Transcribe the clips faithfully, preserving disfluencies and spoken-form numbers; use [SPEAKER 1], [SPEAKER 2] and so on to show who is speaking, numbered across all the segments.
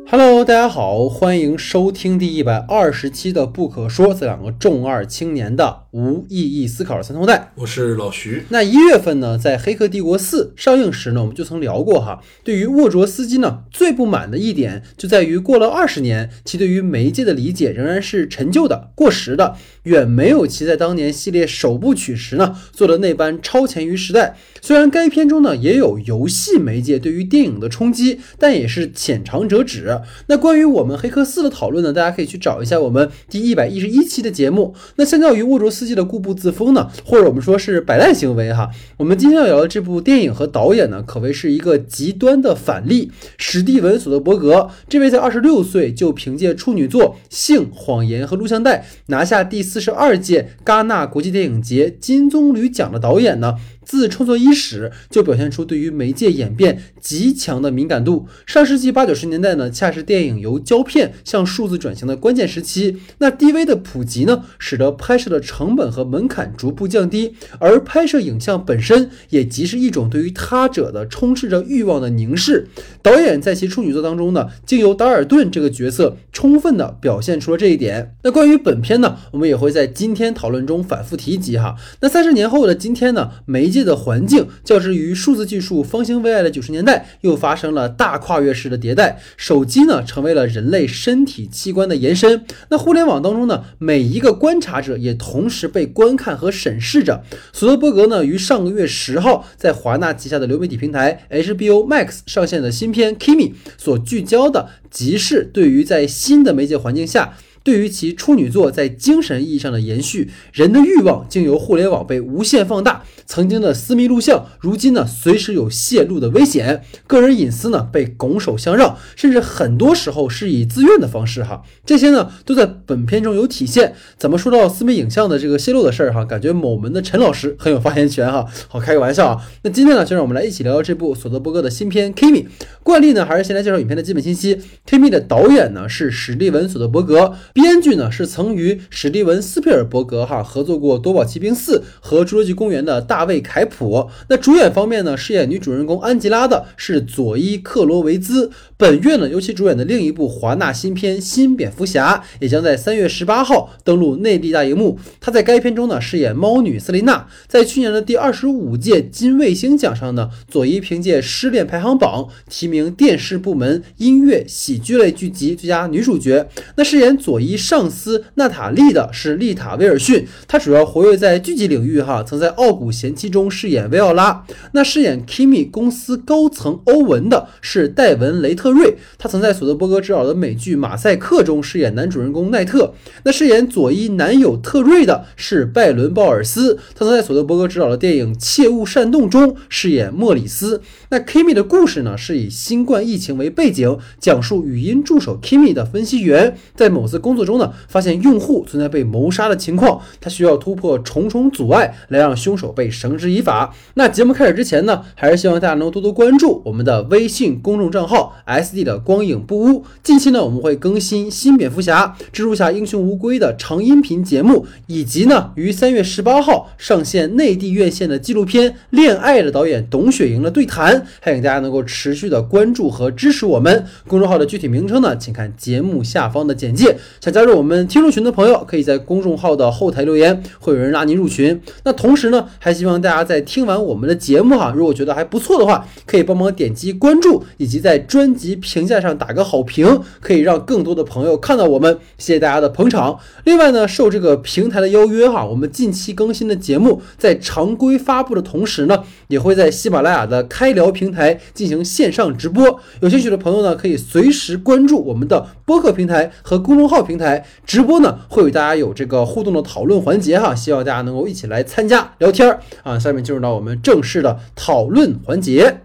[SPEAKER 1] Hello， 大家好，欢迎收听第一百二十期的不可说，这两个重二青年的无意义思考的三头带。
[SPEAKER 2] 我是老徐。
[SPEAKER 1] 那一月份呢，在《黑客帝国四》上映时呢，我们就曾聊过哈，对于沃卓斯基呢最不满的一点就在于过了二十年，其对于媒介的理解仍然是陈旧的、过时的，远没有其在当年系列首部曲时呢做的那般超前于时代。虽然该片中呢也有游戏媒介对于电影的冲击，但也是浅尝辄止。那关于我们黑客四的讨论呢，大家可以去找一下我们第一百一十一期的节目。那相较于沃卓斯基的固步自封呢，或者我们说是摆烂行为哈，我们今天要聊的这部电影和导演呢，可谓是一个极端的反例。史蒂文·索德伯格这位在二十六岁就凭借处女作《性、谎言和录像带》拿下第四十二届戛纳国际电影节金棕榈奖的导演呢，自创作伊始就表现出对于媒介演变极强的敏感度。上世纪八九十年代呢，恰是电影由胶片向数字转型的关键时期。那 D V 的普及呢，使得拍摄的成本和门槛逐步降低，而拍摄影像本身也即是一种对于他者的充斥着欲望的凝视。导演在其处女作当中呢，经由达尔顿这个角色充分的表现出了这一点。那关于本片呢，我们也会在今天讨论中反复提及哈。那三十年后的今天呢，媒介的环境较之于数字技术方兴未艾的九十年代，又发生了大跨越式的迭代。手机呢，成为了人类身体器官的延伸。那互联网当中呢，每一个观察者也同时被观看和审视着。索德伯格呢，于上个月十号在华纳旗下的流媒体平台 H B O Max 上线的新片 Kimi 所聚焦的，即是对于在新的媒介环境下，对于其处女作在精神意义上的延续，人的欲望经由互联网被无限放大，曾经的私密录像，如今呢随时有泄露的危险，个人隐私呢被拱手相让，甚至很多时候是以自愿的方式哈，这些呢都在本片中有体现。怎么说到私密影像的这个泄露的事儿哈，感觉某门的陈老师很有发言权哈，好开个玩笑啊。那今天呢，就让我们来一起聊聊这部索德伯格的新片 Kimi。惯例呢，还是先来介绍影片的基本信息。Kimi 的导演呢是史蒂文·索德伯格。编剧呢是曾与史蒂文·斯皮尔伯格哈合作过《夺宝奇兵四》和《侏罗纪公园》的大卫·凯普。那主演方面呢，饰演女主人公安吉拉的是佐伊·克罗维兹。本月呢，由其主演的另一部华纳新片《新蝙蝠侠》也将在三月十八号登陆内地大荧幕。他在该片中呢饰演猫女瑟琳娜。在去年的第二十五届金卫星奖上呢，佐伊凭借《失恋排行榜》提名电视部门音乐喜剧类剧集最佳女主角。那饰演佐伊上司娜塔莉的是丽塔·威尔逊，她主要活跃在剧集领域哈，曾在《傲骨贤妻》中饰演薇奥拉。那饰演 Kimi 公司高层欧文的是戴文·雷特瑞，他曾在索德伯格执导的美剧《马赛克》中饰演男主人公奈特。那饰演佐伊男友特瑞的是拜伦·鲍尔斯，他曾在索德伯格执导的电影《切勿煽动》中饰演莫里斯。那 Kimi 的故事呢，是以新冠疫情为背景，讲述语音助手 Kimi 的分析员在某次工作中呢，发现用户存在被谋杀的情况，他需要突破重重阻碍来让凶手被绳之以法。那节目开始之前呢，还是希望大家能多多关注我们的微信公众账号 S D 的光影不污。近期呢，我们会更新新蝙蝠侠、蜘蛛侠英雄无归的长音频节目，以及呢于三月十八号上线内地院线的纪录片《恋爱》的导演董雪莹的对谈，还请大家能够持续的关注和支持我们。公众号的具体名称呢，请看节目下方的简介。想加入我们听众群的朋友，可以在公众号的后台留言，会有人拉您入群。那同时呢，还希望大家在听完我们的节目哈，如果觉得还不错的话，可以帮忙点击关注，以及在专辑评价上打个好评，可以让更多的朋友看到我们。谢谢大家的捧场。另外呢，受这个平台的邀约哈，我们近期更新的节目在常规发布的同时呢，也会在喜马拉雅的开聊平台进行线上直播。有兴趣的朋友呢，可以随时关注我们的播客平台和公众号平台，直播呢会与大家有这个互动的讨论环节哈，希望大家能够一起来参加聊天啊。下面进入到我们正式的讨论环节。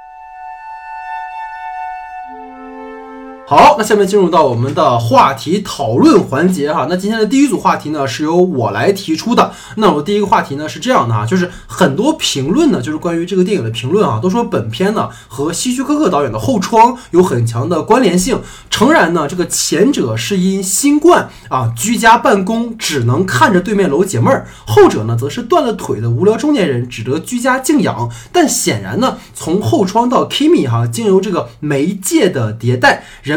[SPEAKER 1] 好，那下面进入到我们的话题讨论环节哈。那今天的第一组话题呢，是由我来提出的。那我第一个话题呢是这样的哈，就是很多评论呢，就是关于这个电影的评论啊，都说本片呢和希区柯克导演的《后窗》有很强的关联性。诚然呢，这个前者是因新冠啊居家办公，只能看着对面楼解闷儿；后者呢，则是断了腿的无聊中年人，只得居家静养。但显然呢，从《后窗》到 Kimi 哈，经由这个媒介的迭代，人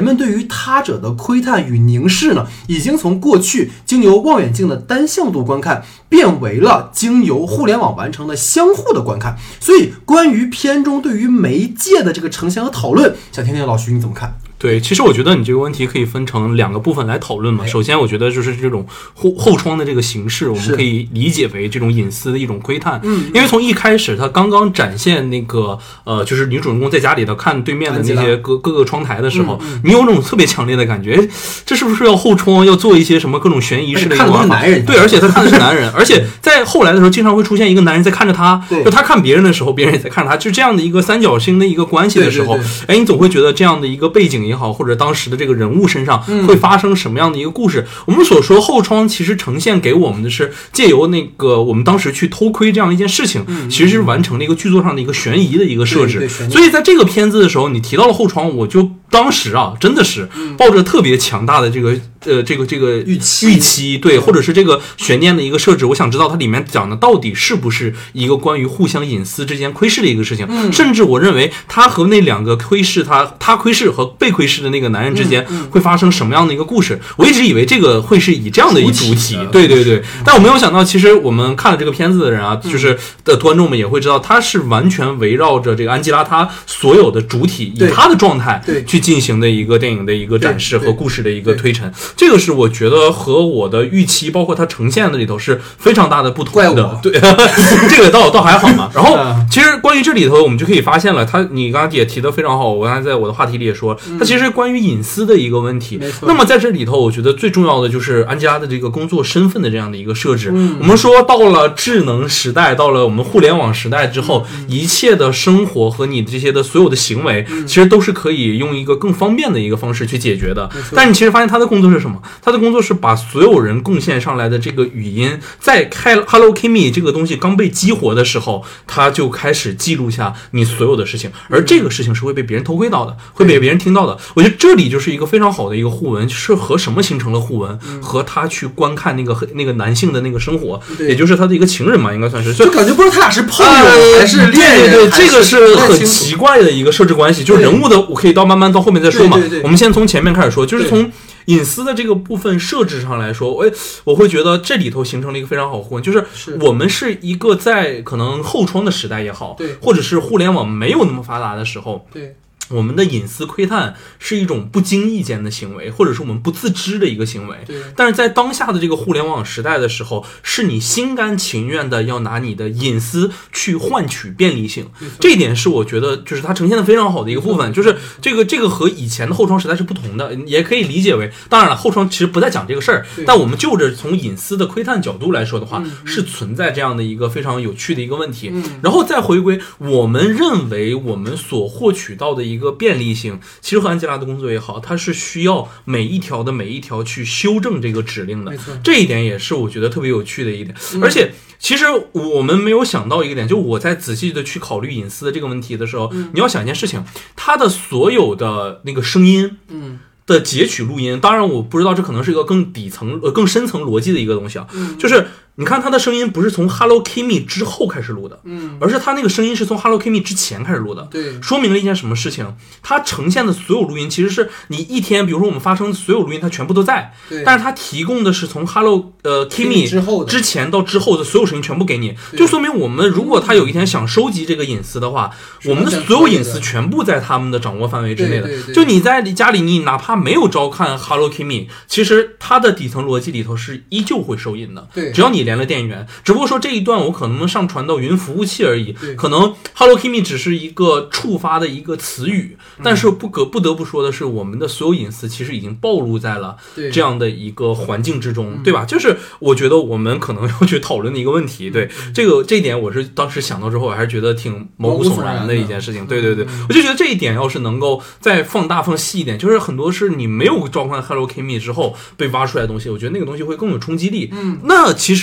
[SPEAKER 1] 人们对于他者的窥探与凝视呢，已经从过去经由望远镜的单向度观看，变为了经由互联网完成的相互的观看。所以关于片中对于媒介的这个呈现和讨论，想听听老徐你怎么看？
[SPEAKER 2] 对，其实我觉得你这个问题可以分成两个部分来讨论嘛。首先，我觉得就是这种后后窗的这个形式，我们可以理解为这种隐私的一种窥探。嗯，因为从一开始，他刚刚展现那个呃，就是女主人公在家里头看对面的那些各各个窗台的时候，嗯嗯、你有种特别强烈的感觉，这是不是要后窗要做一些什么各种悬疑式的一个玩法？对，而且他看的是男人，而且在后来的时候，经常会出现一个男人在看着他，就他看别人的时候，别人也在看着他，就这样的一个三角形的一个关系的时候，哎，你总会觉得这样的一个背景也好，或者当时的这个人物身上会发生什么样的一个故事？嗯、我们所说后窗其实呈现给我们的是借由那个我们当时去偷窥这样一件事情，嗯、其实是完成了一个剧作上的一个悬疑的一个设置。所以在这个片子的时候，你提到了后窗，我就当时啊，真的是抱着特别强大的这个呃这个这个
[SPEAKER 1] 预期
[SPEAKER 2] 预期，对，或者是这个悬念的一个设置。我想知道它里面讲的到底是不是一个关于互相隐私之间窥视的一个事情。嗯、甚至我认为他和那两个窥视他他窥视和被窥视的那个男人之间会发生什么样的一个故事？我一直以为这个会是以这样的一主题，对对对。但我没有想到，其实我们看了这个片子的人啊，就是的观众们也会知道，他是完全围绕着这个安吉拉她所有的主体以她的状态去进行的一个电影的一个展示和故事的一个推陈。这个是我觉得和我的预期，包括它呈现的里头是非常大的不同的。对，这个倒倒还好嘛。然后其实关于这里头，我们就可以发现了，他你刚才也提得非常好，我刚才在我的话题里也说，它其实关于隐私的一个问题。那么在这里头，我觉得最重要的就是安吉拉的这个工作身份的这样的一个设置。嗯、我们说到了智能时代，到了我们互联网时代之后，嗯、一切的生活和你这些的所有的行为，嗯、其实都是可以用一个更方便的一个方式去解决的。但你其实发现他的工作是什么？他的工作是把所有人贡献上来的这个语音，在开 Hello Kimmy 这个东西刚被激活的时候，他就开始记录下你所有的事情，而这个事情是会被别人偷窥到的，会被别人听到的。我觉得这里就是一个非常好的一个互文，是和什么形成了互文？嗯、和他去观看那个那个男性的那个生活，也就是他的一个情人嘛，应该算是。
[SPEAKER 1] 就感觉不知道他俩是朋友、呃、还是恋人。
[SPEAKER 2] 对对对，这个是很奇怪的一个设置关系，就是人物的，我可以到慢慢到后面再说嘛。
[SPEAKER 1] 对对对，
[SPEAKER 2] 我们先从前面开始说，就是从隐私的这个部分设置上来说，我我会觉得这里头形成了一个非常好互文，就是我们是一个在可能后窗的时代也好，
[SPEAKER 1] 对，
[SPEAKER 2] 或者是互联网没有那么发达的时候，
[SPEAKER 1] 对。
[SPEAKER 2] 我们的隐私窥探是一种不经意间的行为，或者是我们不自知的一个行为。
[SPEAKER 1] 对。
[SPEAKER 2] 但是在当下的这个互联网时代的时候，是你心甘情愿的要拿你的隐私去换取便利性。这一点是我觉得就是它呈现的非常好的一个部分，就是这个这个和以前的后窗时代是不同的，也可以理解为，当然了，后窗其实不再讲这个事儿，但我们就着从隐私的窥探角度来说的话，嗯、是存在这样的一个非常有趣的一个问题。嗯、然后再回归我们认为我们所获取到的一个一个便利性，其实和安吉拉的工作也好，它是需要每一条的每一条去修正这个指令的，这一点也是我觉得特别有趣的一点。嗯、而且其实我们没有想到一个点，就我在仔细的去考虑隐私的这个问题的时候，嗯、你要想一件事情，它的所有的那个声音，嗯。的截取录音，当然我不知道这可能是一个更底层、呃更深层逻辑的一个东西啊，嗯、就是你看他的声音不是从 Hello Kimmy 之后开始录的，嗯，而是他那个声音是从 Hello Kimmy 之前开始录的，
[SPEAKER 1] 对，
[SPEAKER 2] 说明了一件什么事情？他呈现的所有录音其实是你一天，比如说我们发生的所有录音，它全部都在，
[SPEAKER 1] 对，
[SPEAKER 2] 但是他提供的是从 Hello 呃 Kimmy
[SPEAKER 1] 之后
[SPEAKER 2] 之前到之后的所有声音全部给你，就说明我们如果他有一天想收集这个隐私的话，嗯、我们的所有隐私全部在他们的掌握范围之内的。
[SPEAKER 1] 对对对，
[SPEAKER 2] 就你在家里，你哪怕没有照看 Hello Kimmy， 其实它的底层逻辑里头是依旧会收音的，
[SPEAKER 1] 对，
[SPEAKER 2] 只要你连了电源。只不过说这一段我可能能上传到云服务器而已，可能 Hello Kimmy 只是一个触发的一个词语，但是不可不得不说的是，我们的所有隐私其实已经暴露在了这样的一个环境之中， 对, 对吧？就是我觉得我们可能要去讨论的一个问题。对，这个这一点我是当时想到之后，我还是觉得挺毛骨悚然的一件事情。对对对，我就觉得这一点要是能够再放大放细一点，就是很多是你没有召唤 Hello Kimmy 之后被挖出来的东西，我觉得那个东西会更有冲击力。嗯，那其实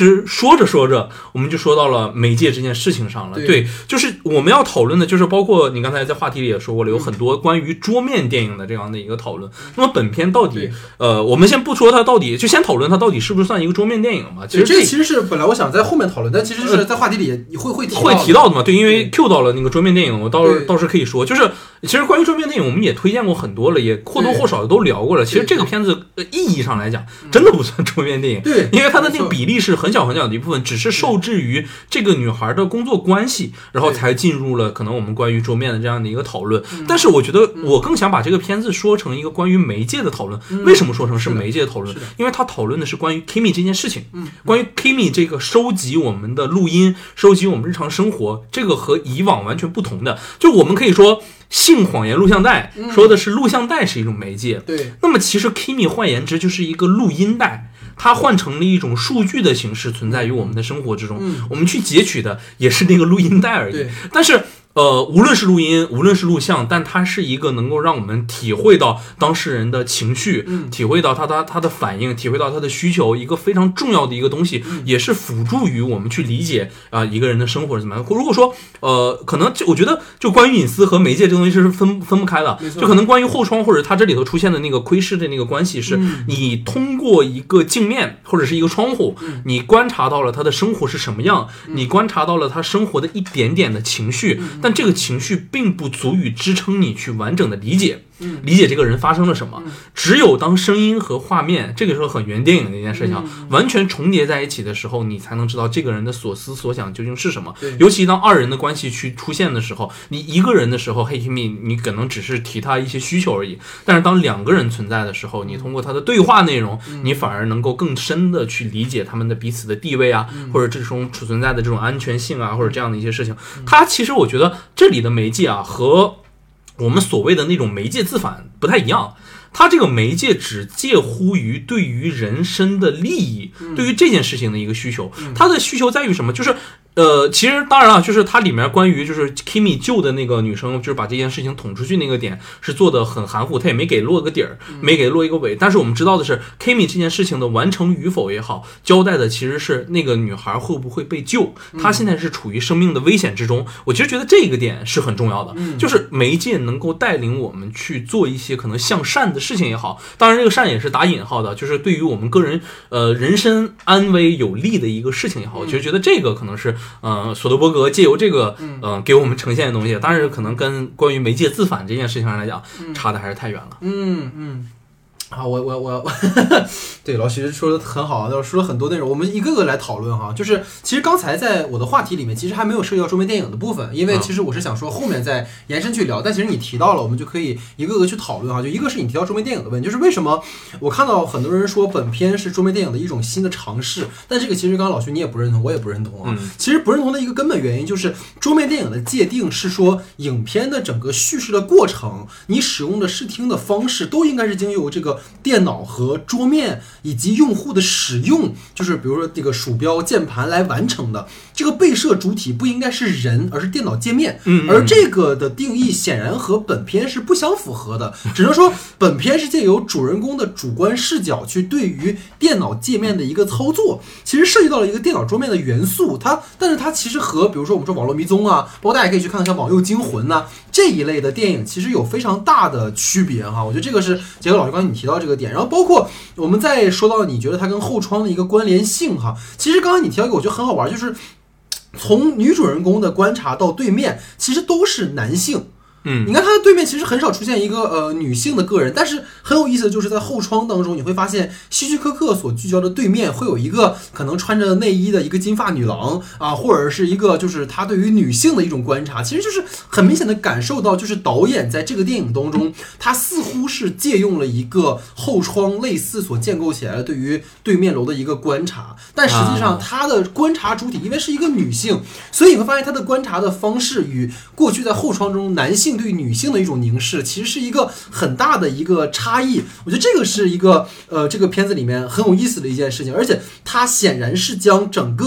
[SPEAKER 2] 实说着说着，我们就说到了媒介这件事情上了。对，对就是我们要讨论的，就是包括你刚才在话题里也说过了，有很多关于桌面电影的这样的一个讨论。那么本片到底，呃，我们先不说它到底，就先讨论它到底是不是算一个桌面电影嘛？其实
[SPEAKER 1] 这其实是本来我想在后面讨论，但其实是在话题里会会提
[SPEAKER 2] 会提到的嘛。对，因为 Q 到了那个桌面电影，我倒倒是可以说，就是其实关于桌面电影，我们也推荐过很多了，也或多或少的都聊过了。其实这个片子意义上来讲，真的不算桌面电影，
[SPEAKER 1] 对，
[SPEAKER 2] 因为它的那个比例是很小很小的一部分，只是受制于这个女孩的工作关系，然后才进入了可能我们关于桌面的这样的一个讨论。但是我觉得我更想把这个片子说成一个关于媒介的讨论。为什么说成是媒介的讨论？因为它讨论的是关于 Kimi 这件事情，关于 Kimi 这个收集我们的录音，收集我们日常生活，这个和以往完全不同的。就我们可以说性谎言录像带说的是录像带是一种媒介，
[SPEAKER 1] 对。
[SPEAKER 2] 那么其实 Kimi 换言之就是一个录音带，它换成了一种数据的形式存在于我们的生活之中，
[SPEAKER 1] 嗯、
[SPEAKER 2] 我们去截取的也是那个录音带而已。但是呃，无论是录音，无论是录像，但它是一个能够让我们体会到当事人的情绪，
[SPEAKER 1] 嗯、
[SPEAKER 2] 体会到他他他的反应，体会到他的需求，一个非常重要的一个东西，
[SPEAKER 1] 嗯、
[SPEAKER 2] 也是辅助于我们去理解啊、呃、一个人的生活是怎么样。如果说呃，可能就我觉得就关于隐私和媒介这个东西是分分不开的，就可能关于后窗或者它这里头出现的那个窥视的那个关系是，
[SPEAKER 1] 嗯、
[SPEAKER 2] 你通过一个镜面或者是一个窗户，
[SPEAKER 1] 嗯、
[SPEAKER 2] 你观察到了他的生活是什么样，
[SPEAKER 1] 嗯、
[SPEAKER 2] 你观察到了他生活的一点点的情绪，
[SPEAKER 1] 嗯、
[SPEAKER 2] 但这个情绪并不足以支撑你去完整的理解，
[SPEAKER 1] 嗯、
[SPEAKER 2] 理解这个人发生了什么。
[SPEAKER 1] 嗯、
[SPEAKER 2] 只有当声音和画面，这个时候很原电影的一件事情、
[SPEAKER 1] 嗯、
[SPEAKER 2] 完全重叠在一起的时候，你才能知道这个人的所思所想究竟是什么。
[SPEAKER 1] 对，
[SPEAKER 2] 尤其当二人的关系去出现的时候，你一个人的时候，嘿 Kimi 你可能只是提他一些需求而已，但是当两个人存在的时候，你通过他的对话内容、嗯、你反而能够更深的去理解他们的彼此的地位啊、嗯、或者这种存在的这种安全性啊，或者这样的一些事情。他其实我觉得这里的媒介啊和我们所谓的那种媒介自反不太一样，它这个媒介只介乎于对于人身的利益、嗯、对于这件事情的一个需求。它的需求在于什么？就是呃，其实当然了，就是它里面关于就是 Kimi 救的那个女生，就是把这件事情捅出去那个点是做的很含糊，他也没给落个底儿，没给落一个尾。但是我们知道的是 Kimi 这件事情的完成与否也好，交代的其实是那个女孩会不会被救，她现在是处于生命的危险之中。我其实觉得这个点是很重要的，就是媒介能够带领我们去做一些可能向善的事情也好，当然这个善也是打引号的，就是对于我们个人呃人身安危有利的一个事情也好，我就觉得这个可能是呃索德伯格借由这个呃给我们呈现的东西，当然可能跟关于媒介自反这件事情上来讲，差的还是太远了。
[SPEAKER 1] 嗯嗯。啊，我我我我，对，老徐说的很好，说了很多内容，我们一个个来讨论哈。就是其实刚才在我的话题里面，其实还没有涉及到桌面电影的部分，因为其实我是想说后面再延伸去聊，但其实你提到了，我们就可以一个个去讨论哈。就一个是你提到桌面电影的问题，就是为什么我看到很多人说本片是桌面电影的一种新的尝试，但这个其实刚刚老徐你也不认同，我也不认同啊。
[SPEAKER 2] 嗯、
[SPEAKER 1] 其实不认同的一个根本原因就是桌面电影的界定是说，影片的整个叙事的过程，你使用的视听的方式都应该是经由这个电脑和桌面以及用户的使用，就是比如说这个鼠标键盘来完成的。这个被摄主体不应该是人，而是电脑界面。
[SPEAKER 2] 嗯，
[SPEAKER 1] 而这个的定义显然和本片是不相符合的，只能说本片是借由主人公的主观视角去对于电脑界面的一个操作，其实涉及到了一个电脑桌面的元素。它，但是它其实和比如说我们说网络迷踪啊，包括大家可以去看看像网游惊魂呐、啊、这一类的电影，其实有非常大的区别哈。我觉得这个是杰克老师刚才你提到这个点，然后包括我们再说到你觉得它跟后窗的一个关联性哈，其实刚才你提到一个我觉得很好玩，就是从女主人公的观察到对面，其实都是男性。
[SPEAKER 2] 嗯，
[SPEAKER 1] 你看他的对面其实很少出现一个呃女性的个人，但是很有意思的就是在后窗当中，你会发现希区柯克所聚焦的对面会有一个可能穿着内衣的一个金发女郎啊，或者是一个就是他对于女性的一种观察，其实就是很明显的感受到，就是导演在这个电影当中，他似乎是借用了一个后窗类似所建构起来的对于对面楼的一个观察，但实际上他的观察主体因为是一个女性，所以你会发现他的观察的方式与过去在后窗中男性对女性的一种凝视，其实是一个很大的一个差异。我觉得这个是一个呃这个片子里面很有意思的一件事情，而且它显然是将整个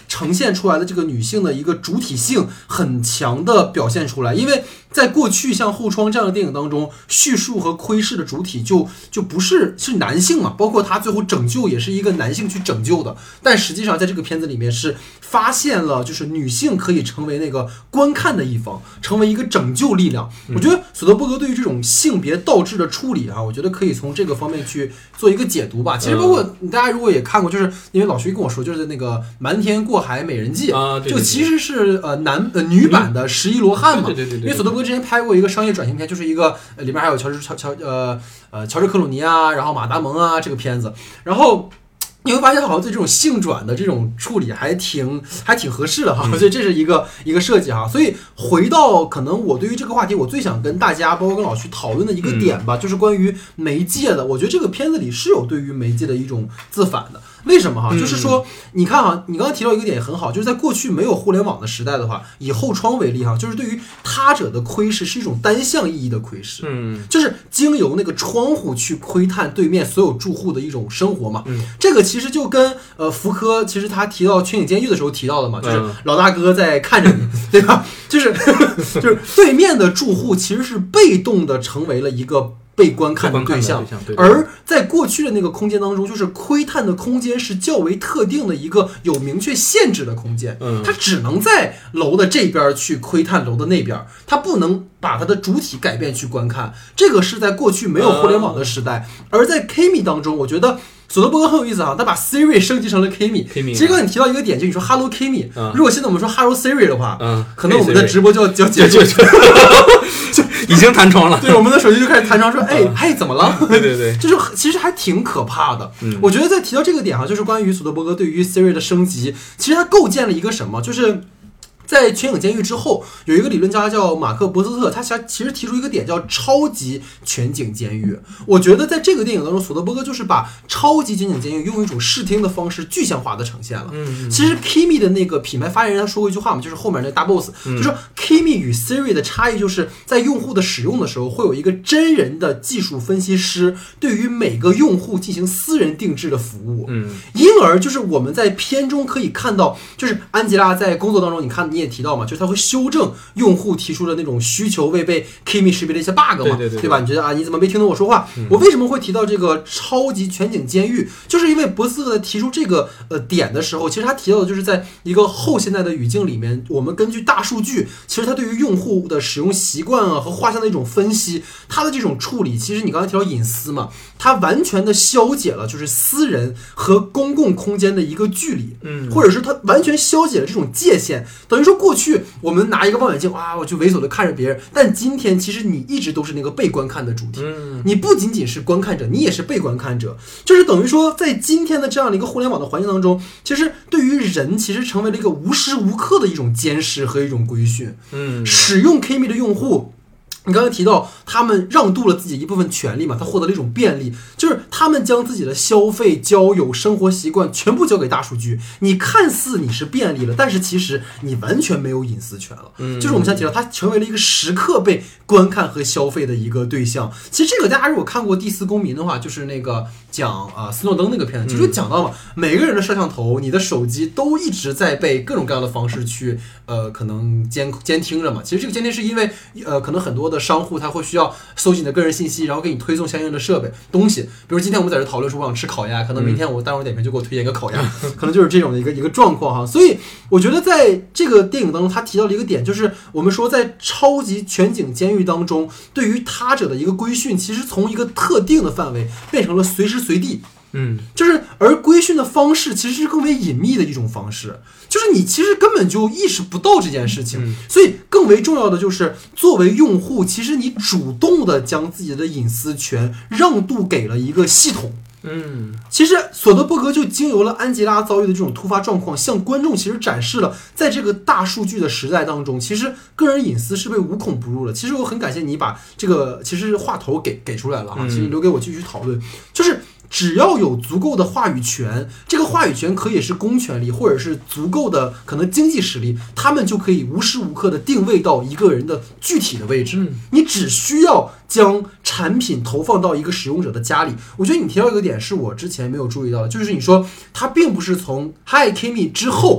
[SPEAKER 1] 呈现出来的这个女性的一个主体性很强的表现出来，因为在过去像后窗这样的电影当中，叙述和窥视的主体就就不是是男性嘛，包括他最后拯救也是一个男性去拯救的，但实际上在这个片子里面是发现了就是女性可以成为那个观看的一方，成为一个拯救力量。嗯、我觉得索德伯格对于这种性别倒置的处理啊，我觉得可以从这个方面去做一个解读吧。其实包括大家如果也看过，就是因为老徐跟我说，就是那个瞒天过海美人计
[SPEAKER 2] 啊，
[SPEAKER 1] 就其实是呃男呃女版的十一罗汉嘛，
[SPEAKER 2] 对对对对，
[SPEAKER 1] 因为索德伯格之前拍过一个商业转型片，就是一个、呃、里面还有乔治乔乔呃呃乔治克鲁尼啊，然后马达蒙啊这个片子，然后你会发现好像对这种性转的这种处理还挺还挺合适的哈，所以这是一个一个设计哈。所以回到可能我对于这个话题，我最想跟大家包括跟老徐讨论的一个点吧，就是关于媒介的。我觉得这个片子里是有对于媒介的一种自反的。为什么哈？就是说，你看哈，你刚刚提到一个点也很好，就是在过去没有互联网的时代的话，以后窗为例哈，就是对于他者的窥视是一种单向意义的窥视，嗯，就是经由那个窗户去窥探对面所有住户的一种生活嘛。嗯，这个其实就跟呃福柯其实他提到全景监狱的时候提到的嘛，就是老大哥在看着你，嗯、对吧？就是就是对面的住户其实是被动的成为了一个被观看的对象，
[SPEAKER 2] 对对对，
[SPEAKER 1] 而在过去的那个空间当中，就是窥探的空间是较为特定的一个有明确限制的空间，嗯，它只能在楼的这边去窥探楼的那边，它不能把它的主体改变去观看。这个是在过去没有互联网的时代，嗯、而在 Kimi 当中，我觉得索德伯格很有意思啊，他把 Siri 升级成了 Kimi。其实刚才你提到一个点，就你说 Hello Kimi，、嗯、如果现在我们说 Hello Siri 的话，嗯，可能我们的直播就要就要结束。
[SPEAKER 2] 就已经弹窗了，
[SPEAKER 1] 对，我们的手机就开始弹窗说，哎，哎，怎么了？
[SPEAKER 2] 对对对，
[SPEAKER 1] 就是其实还挺可怕的。嗯，我觉得在提到这个点哈，就是关于索德伯格对于 Siri 的升级，其实它构建了一个什么，就是在全景监狱之后，有一个理论家叫马克·伯斯特，他其实提出一个点叫超级全景监狱。我觉得在这个电影当中，索德伯格就是把超级全景监狱用一种视听的方式具象化的呈现了。嗯，其实 Kimi 的那个品牌发言人他说过一句话嘛，就是后面那大 boss，、嗯、就说 Kimi 与 Siri 的差异就是在用户的使用的时候，会有一个真人的技术分析师对于每个用户进行私人定制的服务。嗯，因而就是我们在片中可以看到，就是安吉拉在工作当中，你看你。你也提到嘛，就是他会修正用户提出的那种需求未被 Kimi 识别的一些 bug 嘛，
[SPEAKER 2] 对对 对,
[SPEAKER 1] 对吧？你觉得啊，你怎么没听懂我说话？嗯、我为什么会提到这个超级全景监狱？就是因为伯斯特在提出这个呃点的时候，其实他提到的就是在一个后现代的语境里面，我们根据大数据，其实他对于用户的使用习惯啊和画像的一种分析，他的这种处理，其实你刚才提到隐私嘛，它完全的消解了就是私人和公共空间的一个距离，嗯，或者是它完全消解了这种界限，等于说过去我们拿一个望远镜啊，我就猥琐的看着别人，但今天其实你一直都是那个被观看的主体，嗯，你不仅仅是观看者，你也是被观看者，就是等于说在今天的这样的一个互联网的环境当中，其实对于人其实成为了一个无时无刻的一种监视和一种规训，嗯，使用 Kimi 的用户。你刚才提到他们让渡了自己一部分权利嘛，他获得了一种便利，就是他们将自己的消费、交友、生活习惯全部交给大数据。你看似你是便利了，但是其实你完全没有隐私权了。嗯，就是我们现在提到，他成为了一个时刻被观看和消费的一个对象。其实这个大家如果看过《第四公民》的话，就是那个讲啊、呃、斯诺登那个片子，就是讲到嘛，每个人的摄像头、你的手机都一直在被各种各样的方式去呃可能监监听着嘛。其实这个监听是因为呃可能很多的商户他会需要搜集你的个人信息，然后给你推送相应的设备东西。比如今天我们在这讨论说我想吃烤鸭，可能明天我大众点评就给我推荐一个烤鸭，可能就是这种的一个一个状况哈。所以我觉得在这个电影当中，他提到了一个点，就是我们说在超级全景监狱当中，对于他者的一个规训，其实从一个特定的范围变成了随时随地。嗯，就是而规训的方式其实是更为隐秘的一种方式，就是你其实根本就意识不到这件事情，嗯、所以更为重要的就是作为用户，其实你主动的将自己的隐私权让渡给了一个系统。嗯，其实索德伯格就经由了安吉拉遭遇的这种突发状况，向观众其实展示了，在这个大数据的时代当中，其实个人隐私是被无孔不入了。其实我很感谢你把这个其实话头给给出来了哈，其实留给我继续讨论，就是只要有足够的话语权，这个话语权可以是公权力，或者是足够的可能经济实力，他们就可以无时无刻的定位到一个人的具体的位置。嗯、你只需要将产品投放到一个使用者的家里。我觉得你提到一个点是我之前没有注意到的，就是你说它并不是从 Hi Kimi 之后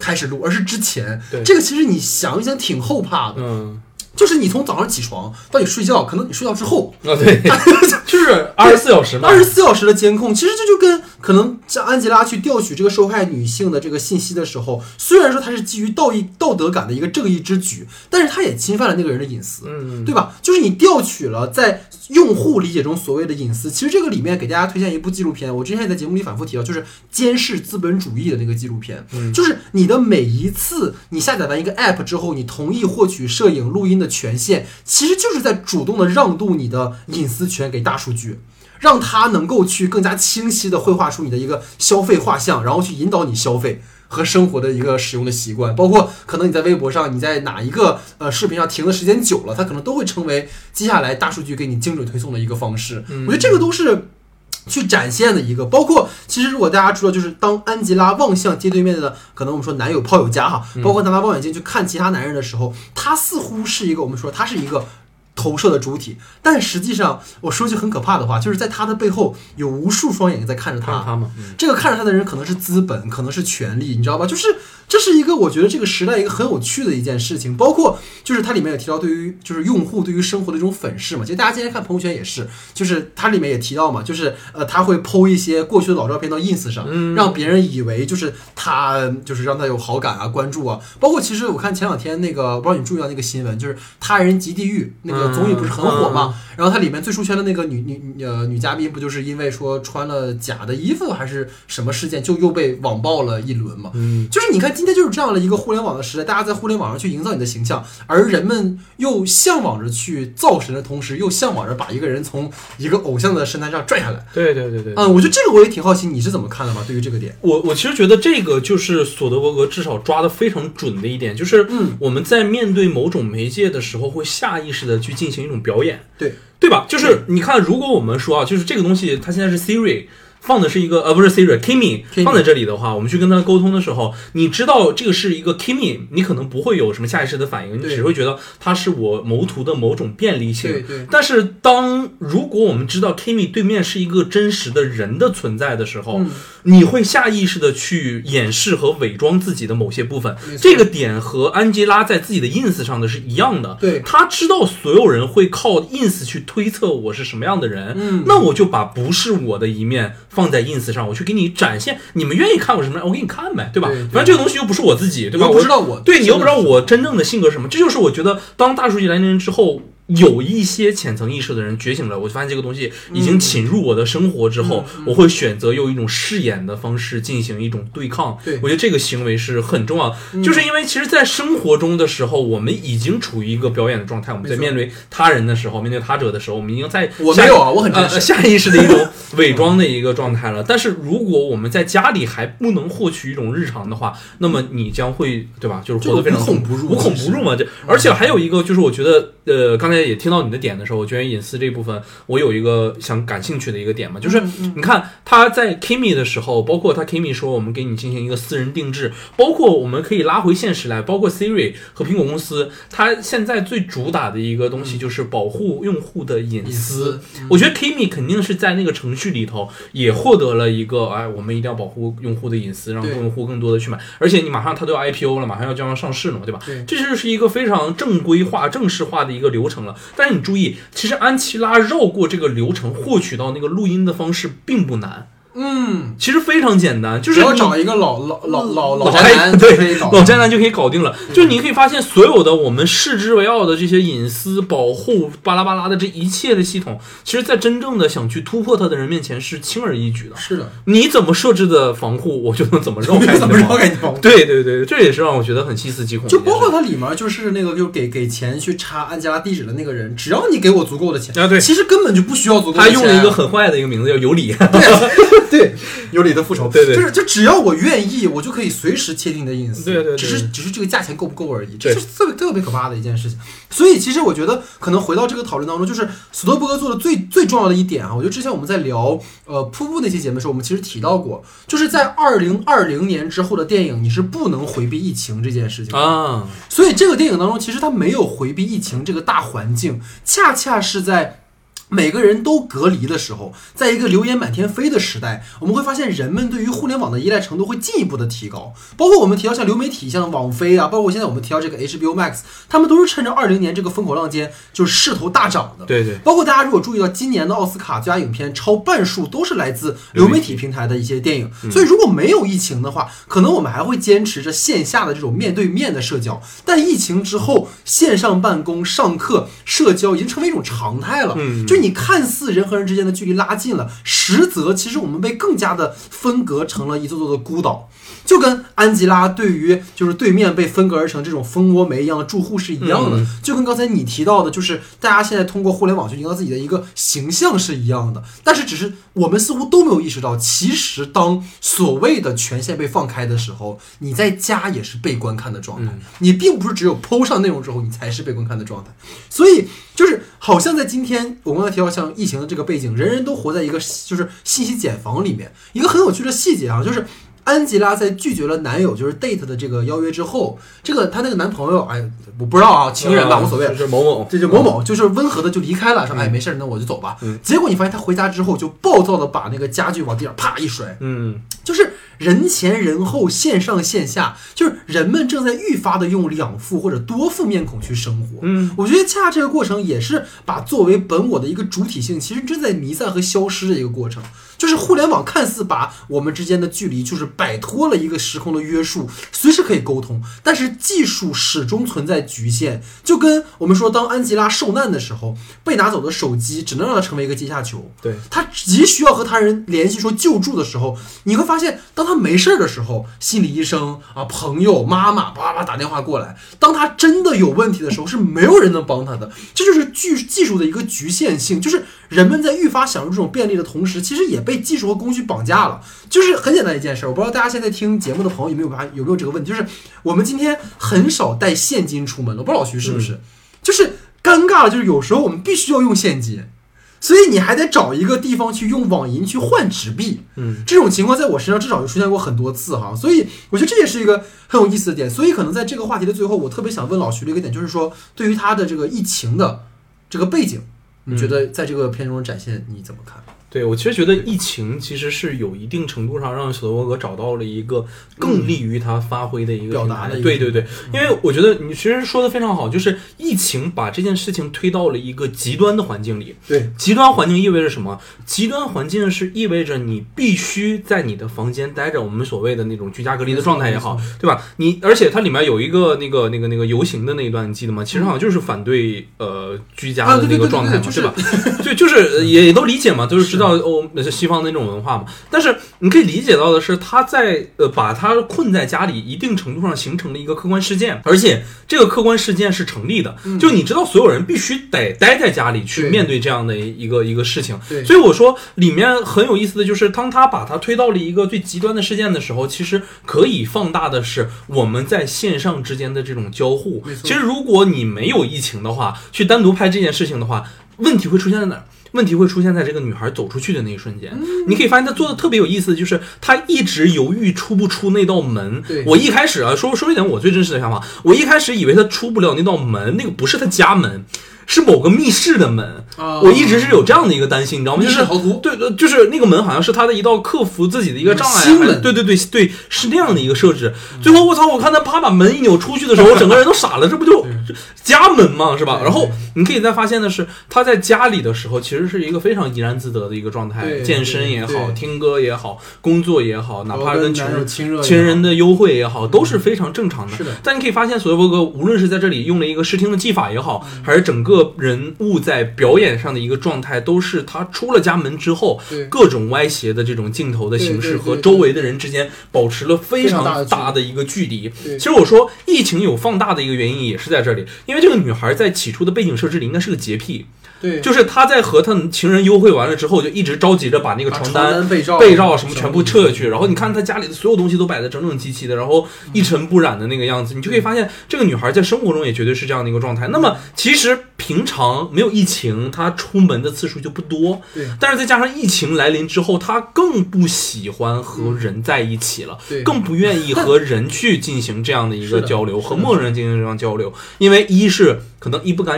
[SPEAKER 1] 开始录，而是之前。
[SPEAKER 2] 对，
[SPEAKER 1] 这个其实你想一想挺后怕的。
[SPEAKER 2] 嗯。
[SPEAKER 1] 就是你从早上起床到你睡觉，可能你睡觉之后
[SPEAKER 2] 啊，对，就是二十四小时嘛，
[SPEAKER 1] 二十四小时的监控，其实这就跟可能像安吉拉去调取这个受害女性的这个信息的时候，虽然说它是基于道义道德感的一个正义之举，但是它也侵犯了那个人的隐私，
[SPEAKER 2] 嗯，
[SPEAKER 1] 对吧？就是你调取了在用户理解中所谓的隐私，其实这个里面给大家推荐一部纪录片，我之前也在节目里反复提到，就是监视资本主义的那个纪录片，
[SPEAKER 2] 嗯，
[SPEAKER 1] 就是你的每一次你下载完一个 app 之后，你同意获取摄影录音的权限，其实就是在主动的让渡你的隐私权给大数据，让它能够去更加清晰的绘画出你的一个消费画像，然后去引导你消费和生活的一个使用的习惯，包括可能你在微博上，你在哪一个呃视频上停的时间久了，它可能都会成为接下来大数据给你精准推送的一个方式。
[SPEAKER 2] 嗯，
[SPEAKER 1] 我觉得这个都是去展现的一个，包括其实如果大家知道，就是当安吉拉望向街对面的可能我们说男友炮友家哈，包括当他望远镜去看其他男人的时候，他似乎是一个我们说他是一个投射的主体，但实际上我说句很可怕的话，就是在他的背后有无数双眼在看着他，
[SPEAKER 2] 他嘛、嗯、
[SPEAKER 1] 这个看着他的人可能是资本，可能是权力，你知道吧？就是这是一个我觉得这个时代一个很有趣的一件事情，包括就是它里面有提到对于就是用户对于生活的一种粉饰嘛，其实大家今天看朋友圈也是，就是它里面也提到嘛，就是呃他会 po 一些过去的老照片到 ins 上，
[SPEAKER 2] 嗯、
[SPEAKER 1] 让别人以为就是他就是让他有好感啊关注啊，包括其实我看前两天那个不知道你注意到那个新闻，就是他人即地狱那个综艺不是很火嘛，嗯、然后它里面最出圈的那个女女呃女嘉宾不就是因为说穿了假的衣服还是什么事件就又被网暴了一轮嘛，
[SPEAKER 2] 嗯，
[SPEAKER 1] 就是你看今天就是这样的一个互联网的时代，大家在互联网上去营造你的形象，而人们又向往着去造神的同时，又向往着把一个人从一个偶像的神坛上拽下来。
[SPEAKER 2] 对对对对，
[SPEAKER 1] 嗯，我觉得这个我也挺好奇，你是怎么看的嘛？对于这个点，
[SPEAKER 2] 我我其实觉得这个就是索德伯格至少抓得非常准的一点，就是
[SPEAKER 1] 嗯，
[SPEAKER 2] 我们在面对某种媒介的时候，会下意识的去进行一种表演，
[SPEAKER 1] 对
[SPEAKER 2] 对吧？就是你看，如果我们说啊，就是这个东西，它现在是 Siri。放的是一个呃不是 Siri，Kimi 放在这里的话，我们去跟他沟通的时候，你知道这个是一个 Kimi， 你可能不会有什么下意识的反应，你只会觉得它是我谋图的某种便利性。
[SPEAKER 1] 对对。
[SPEAKER 2] 但是当如果我们知道 Kimi 对面是一个真实的人的存在的时候，
[SPEAKER 1] 嗯、
[SPEAKER 2] 你会下意识的去掩饰和伪装自己的某些部分。这个点和安吉拉在自己的 ins 上的是一样的。
[SPEAKER 1] 对，
[SPEAKER 2] 他知道所有人会靠 ins 去推测我是什么样的人，
[SPEAKER 1] 嗯，
[SPEAKER 2] 那我就把不是我的一面放在 ins 上，我去给你展现，你们愿意看我什么样，我给你看呗，对吧？
[SPEAKER 1] 对对，
[SPEAKER 2] 反正这个东西又不是我自己，对吧？
[SPEAKER 1] 我不知道我，
[SPEAKER 2] 对，你又不知道我真正的性格是什么，这就是我觉得当大数据来临之后，有一些浅层意识的人觉醒了，我就发现这个东西已经侵入我的生活之后，
[SPEAKER 1] 嗯、
[SPEAKER 2] 我会选择用一种饰演的方式进行一种对抗。
[SPEAKER 1] 对，
[SPEAKER 2] 我觉得这个行为是很重要的，
[SPEAKER 1] 嗯、
[SPEAKER 2] 就是因为其实，在生活中的时候，我们已经处于一个表演的状态。我们在面对他人的时候，面对他者的时候，我们已经在
[SPEAKER 1] 我没有啊，我很真实、
[SPEAKER 2] 呃、下意识的一种伪装的一个状态了。但是如果我们在家里还不能获取一种日常的话，那么你将会对吧？就是活得非常
[SPEAKER 1] 无孔不入，
[SPEAKER 2] 无孔不入嘛。这而且还有一个就是，我觉得呃，刚才也听到你的点的时候，我觉得隐私这部分，我有一个想感兴趣的一个点嘛，就是你看他在 Kimi 的时候，包括他 Kimi 说我们给你进行一个私人定制，包括我们可以拉回现实来，包括 Siri 和苹果公司，它现在最主打的一个东西就是保护用户的隐私。
[SPEAKER 1] 嗯、
[SPEAKER 2] 我觉得 Kimi 肯定是在那个程序里头也获得了一个，哎，我们一定要保护用户的隐私，让用户更多的去买，而且你马上它都要 I P O 了，马上要将要上市了嘛，对吧？
[SPEAKER 1] 对，
[SPEAKER 2] 这就是一个非常正规化、正式化的一个流程了。但是你注意，其实安琪拉绕过这个流程获取到那个录音的方式并不难。
[SPEAKER 1] 嗯，
[SPEAKER 2] 其实非常简单，就是
[SPEAKER 1] 只要找一个老老老老
[SPEAKER 2] 老
[SPEAKER 1] 宅男，
[SPEAKER 2] 对，老宅男就可以搞定了。嗯、就是你可以发现，所有的我们视之为傲的这些隐私保护巴拉巴拉的这一切的系统，其实在真正的想去突破它的人面前是轻而易举的。
[SPEAKER 1] 是的，
[SPEAKER 2] 你怎么设置的防护，我就能怎么绕开你
[SPEAKER 1] 怎么绕开你防护。
[SPEAKER 2] 对对对，这也是让我觉得很细思极恐。
[SPEAKER 1] 就包括它里面就是那个就给给钱去插安吉拉地址的那个人，只要你给我足够的钱
[SPEAKER 2] 啊，对，
[SPEAKER 1] 其实根本就不需要足够的钱。
[SPEAKER 2] 他用了一个很坏的一个名字叫有理。
[SPEAKER 1] 对对，有理的复仇，
[SPEAKER 2] 对对，
[SPEAKER 1] 就是就只要我愿意，我就可以随时窃听你的隐私，
[SPEAKER 2] 对对对，
[SPEAKER 1] 只是只是这个价钱够不够而已，这是特别特别可怕的一件事情。所以其实我觉得，可能回到这个讨论当中，就是索德伯格做的最最重要的一点啊，我觉得之前我们在聊呃瀑布那期节目的时候，我们其实提到过，就是在二零二零年之后的电影，你是不能回避疫情这件事情
[SPEAKER 2] 啊。
[SPEAKER 1] 所以这个电影当中，其实它没有回避疫情这个大环境，恰恰是在每个人都隔离的时候，在一个流言满天飞的时代，我们会发现人们对于互联网的依赖程度会进一步的提高。包括我们提到像流媒体，像网飞啊，包括现在我们提到这个 H B O Max， 他们都是趁着二零年这个风口浪尖就是势头大涨的。
[SPEAKER 2] 对对。
[SPEAKER 1] 包括大家如果注意到今年的奥斯卡最佳影片，超半数都是来自流媒体平台的一些电影。嗯、所以如果没有疫情的话，可能我们还会坚持着线下的这种面对面的社交。但疫情之后，线上办公、上课、社交已经成为一种常态了。嗯，就你看似人和人之间的距离拉近了，实则其实我们被更加的分隔成了一座座的孤岛，就跟安吉拉对于就是对面被分隔而成这种蜂窝煤一样的住户是一样的、嗯、就跟刚才你提到的，就是大家现在通过互联网去营造自己的一个形象是一样的。但是只是我们似乎都没有意识到，其实当所谓的权限被放开的时候，你在家也是被观看的状态、嗯、你并不是只有 po 上内容之后你才是被观看的状态。所以就是好像在今天我们刚才提到像疫情的这个背景，人人都活在一个就是信息茧房里面。一个很有趣的细节啊，就是安吉拉在拒绝了男友就是 date 的这个邀约之后，这个她那个男朋友，哎，我不知道啊，情人吧，无所谓，
[SPEAKER 2] 就是某某，
[SPEAKER 1] 这就某某，就是温和的就离开了，说哎没事，那我就走吧。嗯，结果你发现他回家之后就暴躁的把那个家具往地上啪一摔，
[SPEAKER 2] 嗯，
[SPEAKER 1] 就是人前人后，线上线下，就是人们正在愈发的用两副或者多副面孔去生活。
[SPEAKER 2] 嗯，
[SPEAKER 1] 我觉得恰恰这个过程也是把作为本我的一个主体性，其实正在弥散和消失的一个过程。就是互联网看似把我们之间的距离就是摆脱了一个时空的约束，随时可以沟通，但是技术始终存在局限。就跟我们说，当安吉拉受难的时候，被拿走的手机只能让她成为一个阶下囚。
[SPEAKER 2] 对，
[SPEAKER 1] 她急需要和他人联系说救助的时候，你会发现，当她没事的时候，心理医生啊、朋友、妈妈叭叭打电话过来；当她真的有问题的时候，是没有人能帮她的。这就是技技术的一个局限性，就是人们在愈发享受这种便利的同时，其实也被技术和工具绑架了。就是很简单一件事，我不知道大家现在听节目的朋友有没有有没有这个问题，就是我们今天很少带现金出门了，不知道老徐是不是、嗯、就是尴尬了，就是有时候我们必须要用现金，所以你还得找一个地方去用网银去换纸币。
[SPEAKER 2] 嗯，
[SPEAKER 1] 这种情况在我身上至少就出现过很多次哈，所以我觉得这也是一个很有意思的点。所以可能在这个话题的最后，我特别想问老徐的一个点，就是说对于他的这个疫情的这个背景，你觉得在这个片中展现你怎么看？
[SPEAKER 2] 对，我其实觉得疫情其实是有一定程度上让索德伯格找到了一个更利于他发挥的一个
[SPEAKER 1] 表达的。
[SPEAKER 2] 对对对，因为我觉得你其实说的非常好，就是疫情把这件事情推到了一个极端的环境里。
[SPEAKER 1] 对，
[SPEAKER 2] 极端环境意味着什么？极端环境是意味着你必须在你的房间待着，我们所谓的那种居家隔离的状态也好，对吧？你而且它里面有一个那个那个那个游行的那一段，你记得吗？其实好像就是反对呃居家的那个状态嘛，对吧？就就是也都理解嘛，就是知道欧西方的那种文化嘛。但是你可以理解到的是，他在呃把他困在家里，一定程度上形成了一个客观事件，而且这个客观事件是成立的。嗯、就你知道，所有人必须得待在家里去面对这样的一个一个事情。所以我说里面很有意思的就是，当他把它推到了一个最极端的事件的时候，其实可以放大的是我们在线上之间的这种交互。其实如果你没有疫情的话，去单独拍这件事情的话，问题会出现在哪儿？问题会出现在这个女孩走出去的那一瞬间。你可以发现她做的特别有意思，就是她一直犹豫出不出那道门。我一开始啊，说说一点我最真实的想法，我一开始以为她出不了那道门，那个不是她家门，是某个密室的门。
[SPEAKER 1] 哦、
[SPEAKER 2] 我一直是有这样的一个担心，你知道吗？就是
[SPEAKER 1] 逃脱。
[SPEAKER 2] 对，就是那个门好像是他的一道克服自己的一个障碍。对对对对，是那样的一个设置。嗯、最后我操，我看他啪把门一扭出去的时候，我整个人都傻了，这不就家门嘛，是吧？然后你可以再发现的是，他在家里的时候其实是一个非常怡然自得的一个状态，健身也好，听歌也好，工作也好，哪怕跟情人情人的幽会也好，都是非常正常的。
[SPEAKER 1] 是的。
[SPEAKER 2] 但你可以发现，索德伯格无论是在这里用了一个视听的技法也好，嗯、还是整个人物在表演上的一个状态，都是他出了家门之后，各种歪斜的这种镜头的形式和周围的人之间保持了非常大的一个距离。其实我说疫情有放大的一个原因也是在这里，因为这个女孩在起初的背景设置里应该是个洁癖。
[SPEAKER 1] 对，
[SPEAKER 2] 就是他在和他情人幽会完了之后，就一直着急着把那个床单、
[SPEAKER 1] 床单被罩、
[SPEAKER 2] 被罩什么全部撤下去。然后你看他家里的所有东西都摆得整整齐齐的，然后一尘不染的那个样子，你就可以发现这个女孩在生活中也绝对是这样的一个状态。那么其实平常没有疫情，她出门的次数就不多。
[SPEAKER 1] 对，
[SPEAKER 2] 但是再加上疫情来临之后，她更不喜欢和人在一起了，
[SPEAKER 1] 对，
[SPEAKER 2] 更不愿意和人去进行这样的一个交流，和陌生人进行这样交流，因为一是可能一不干净。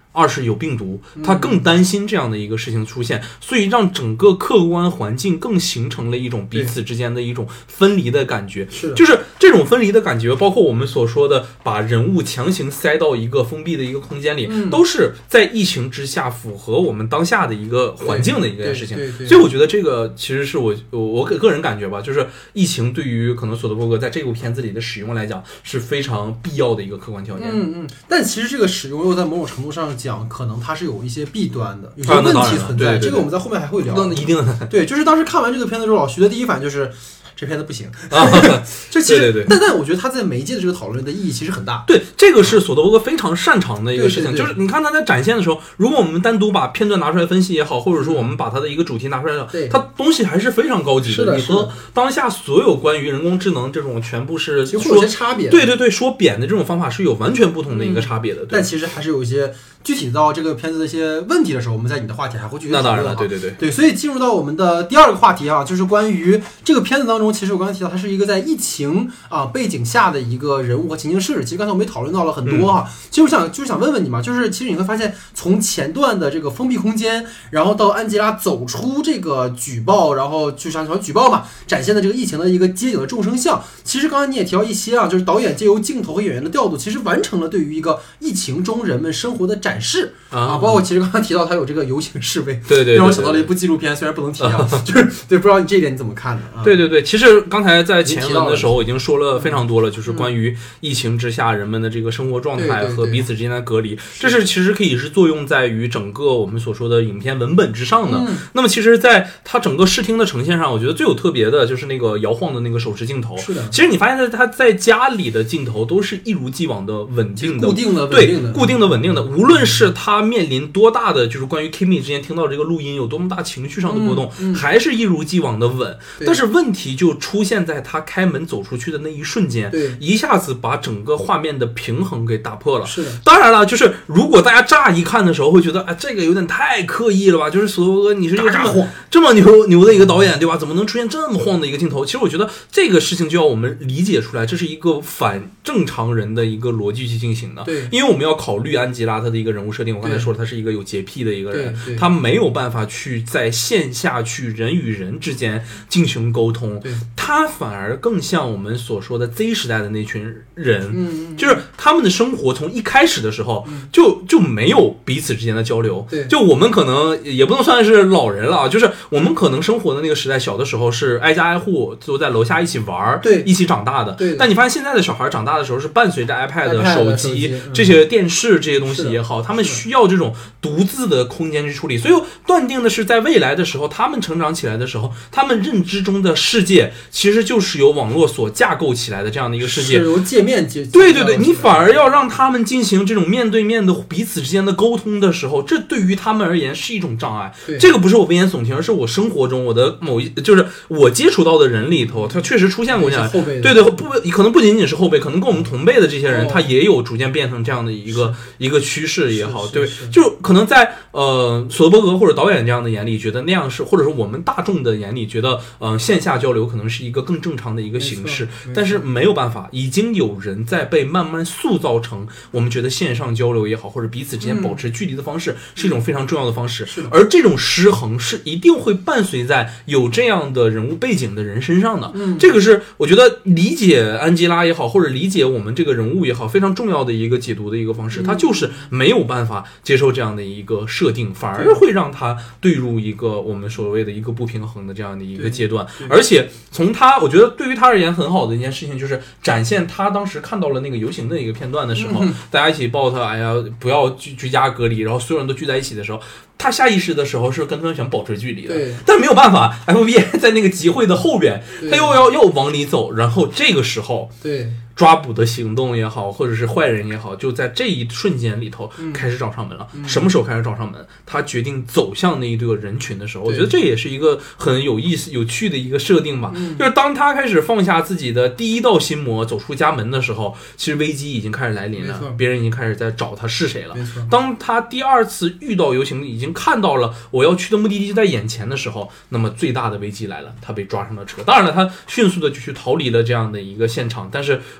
[SPEAKER 2] 二是有病毒，他更担心这样的一个事情出现，所以让整个客观环境更形成了一种彼此之间的一种分离的感觉。
[SPEAKER 1] 是，
[SPEAKER 2] 就是这种分离的感觉，包括我们所说的把人物强行塞到一个封闭的一个空间里，
[SPEAKER 1] 嗯、
[SPEAKER 2] 都是在疫情之下符合我们当下的一个环境的一个事情。
[SPEAKER 1] 对对对对，
[SPEAKER 2] 所以我觉得这个其实是我我我个人感觉吧，就是疫情对于可能索德伯格在这部片子里的使用来讲是非常必要的一个客观条件。
[SPEAKER 1] 嗯嗯，但其实这个使用又在某种程度上讲，可能它是有一些弊端的，有些问题存在。
[SPEAKER 2] 啊、对对对，
[SPEAKER 1] 这个我们在后面还会聊。
[SPEAKER 2] 那一定的。
[SPEAKER 1] 对，就是当时看完这个片子之后，老徐的第一反应就是这片子不行。啊，这其实，
[SPEAKER 2] 对对对，
[SPEAKER 1] 但但我觉得他在媒介的这个讨论的意义其实很大。
[SPEAKER 2] 对，这个是索德伯格非常擅长的一个事情，
[SPEAKER 1] 对对对，
[SPEAKER 2] 就是你看他在展现的时候，如果我们单独把片段拿出来分析也好，或者说我们把他的一个主题拿出来也好，
[SPEAKER 1] 对，
[SPEAKER 2] 他东西还是非常高级
[SPEAKER 1] 的。
[SPEAKER 2] 你和当下所有关于人工智能这种全部是
[SPEAKER 1] 其实会有些差别。
[SPEAKER 2] 对对对，说扁的这种方法是有完全不同的一个差别的。
[SPEAKER 1] 嗯、但其实还是有一些具体到这个片子的一些问题的时候，我们在你的话题还会继续讨论。
[SPEAKER 2] 那当然了，对对对
[SPEAKER 1] 对，所以进入到我们的第二个话题啊，就是关于这个片子当中，其实我刚才提到它是一个在疫情啊背景下的一个人物和情境设置。其实刚才我们也讨论到了很多哈、啊嗯，其实我想就是想问问你嘛，就是其实你会发现，从前段的这个封闭空间，然后到安吉拉走出这个举报，然后就像什么举报嘛，展现的这个疫情的一个街景的众生相。其实刚才你也提到一些啊，就是导演借由镜头和演员的调度，其实完成了对于一个疫情中人们生活的展示啊，包括其实刚才提到他有这个游行示威，
[SPEAKER 2] 对 对, 对, 对，
[SPEAKER 1] 让我想到了一部纪录片，虽然不能提啊，就是对，不知道你这一点你怎么看呢？
[SPEAKER 2] 对对对，其实刚才在前文的时候已经说了非常多了，就是关于疫情之下人们的这个生活状态和彼此之间的隔离，这是其实可以是作用在于整个我们所说的影片文本之上的。
[SPEAKER 1] 嗯、
[SPEAKER 2] 那么其实在它整个视听的呈现上，我觉得最有特别的就是那个摇晃的那个手持镜头。
[SPEAKER 1] 是的，
[SPEAKER 2] 其实你发现他在家里的镜头都是一如既往的稳定的、
[SPEAKER 1] 固定的、
[SPEAKER 2] 对
[SPEAKER 1] 稳定的、
[SPEAKER 2] 固定的、稳定的。无论是他面临多大的，就是关于 Kimi 之前听到这个录音有多么大情绪上的波动，
[SPEAKER 1] 嗯嗯、
[SPEAKER 2] 还是一如既往的稳。但是问题就出现在他开门走出去的那一瞬间，
[SPEAKER 1] 对，
[SPEAKER 2] 一下子把整个画面的平衡给打破了。
[SPEAKER 1] 是的，
[SPEAKER 2] 当然了，就是如果大家乍一看的时候会觉得，哎，这个有点太刻意了吧？就是索德伯格，你是一个这么这么牛牛的一个导演，对吧？怎么能出现这么晃的一个镜头？其实我觉得这个事情就要我们理解出来，这是一个反正常人的一个逻辑去进行的。
[SPEAKER 1] 对，
[SPEAKER 2] 因为我们要考虑安吉拉他的一个人物设定，我刚才说了，他是一个有洁癖的一个人，他没有办法去在线下去人与人之间进行沟通，他反而更像我们所说的 Z 时代的那群人，
[SPEAKER 1] 嗯，
[SPEAKER 2] 就是他们的生活从一开始的时候就就没有彼此之间的交流。
[SPEAKER 1] 对，
[SPEAKER 2] 就我们可能也不能算是老人了，就是我们可能生活的那个时代，小的时候是挨家挨户都在楼下一起玩，
[SPEAKER 1] 对，
[SPEAKER 2] 一起长大的。
[SPEAKER 1] 对，
[SPEAKER 2] 但你发现现在的小孩长大的时候是伴随着 iPad、
[SPEAKER 1] iPad
[SPEAKER 2] 手机、
[SPEAKER 1] 手机
[SPEAKER 2] 这些电视这些东西也好，他们需要这种独自的空间去处理。所以断定的是，在未来的时候，他们成长起来的时候，他们认知中的世界其实就是由网络所架构起来的这样的一个世界，
[SPEAKER 1] 是由界面结。
[SPEAKER 2] 对对对，你反而要让他们进行这种面对面的彼此之间的沟通的时候，这对于他们而言是一种障碍。这个不是我危言耸听，而是我生活中我的某一就是我接触到的人里头，他确实出现过这样。
[SPEAKER 1] 后辈
[SPEAKER 2] 对对，不可能不仅仅是后辈，可能跟我们同辈的这些人，哦、他也有逐渐变成这样的一个一个趋势也好，对，就可能在呃索德伯格或者导演这样的眼里，觉得那样是，或者说我们大众的眼里觉得，呃线下交流可能是一个更正常的一个形式，但是没有办法，已经有人在被慢慢塑造成我们觉得线上交流也好，或者彼此之间保持距离的方式，嗯、是一种非常重要的方式。
[SPEAKER 1] 是的，
[SPEAKER 2] 而这种失衡是一定会伴随在有这样的人物背景的人身上的。
[SPEAKER 1] 嗯，
[SPEAKER 2] 这个是我觉得理解安吉拉也好，或者理解我们这个人物也好，非常重要的一个解读的一个方式。他就是没有办法接受这样的一个设定，反而会让他对入一个我们所谓的一个不平衡的这样的一个阶段。而且从他，我觉得对于他而言很好的一件事情，就是展现他当时看到了那个游行的一个片段的时候，嗯、大家一起抱他，哎呀，不要居居家隔离，然后所有人都聚在一起的时候，他下意识的时候是跟他们想保持距离的，但没有办法 ，F B I 在那个集会的后边，他又要又往里走，然后这个时候，
[SPEAKER 1] 对。
[SPEAKER 2] 抓捕的行动也好，或者是坏人也好，就在这一瞬间里头开始找上门了。嗯、什么时候开始找上门？他决定走向那一对人群的时候，我觉得这也是一个很有意思、有趣的一个设定吧。
[SPEAKER 1] 嗯、
[SPEAKER 2] 就是当他开始放下自己的第一道心魔，走出家门的时候，其实危机已经开始来临了，别人已经开始在找他是谁了。当他第二次遇到游行，已经看到了我要去的目的地就在眼前的时候，那么最大的危机来了，他被抓上了车。当然了，他迅速的就去逃离了这样的一个现场，但是不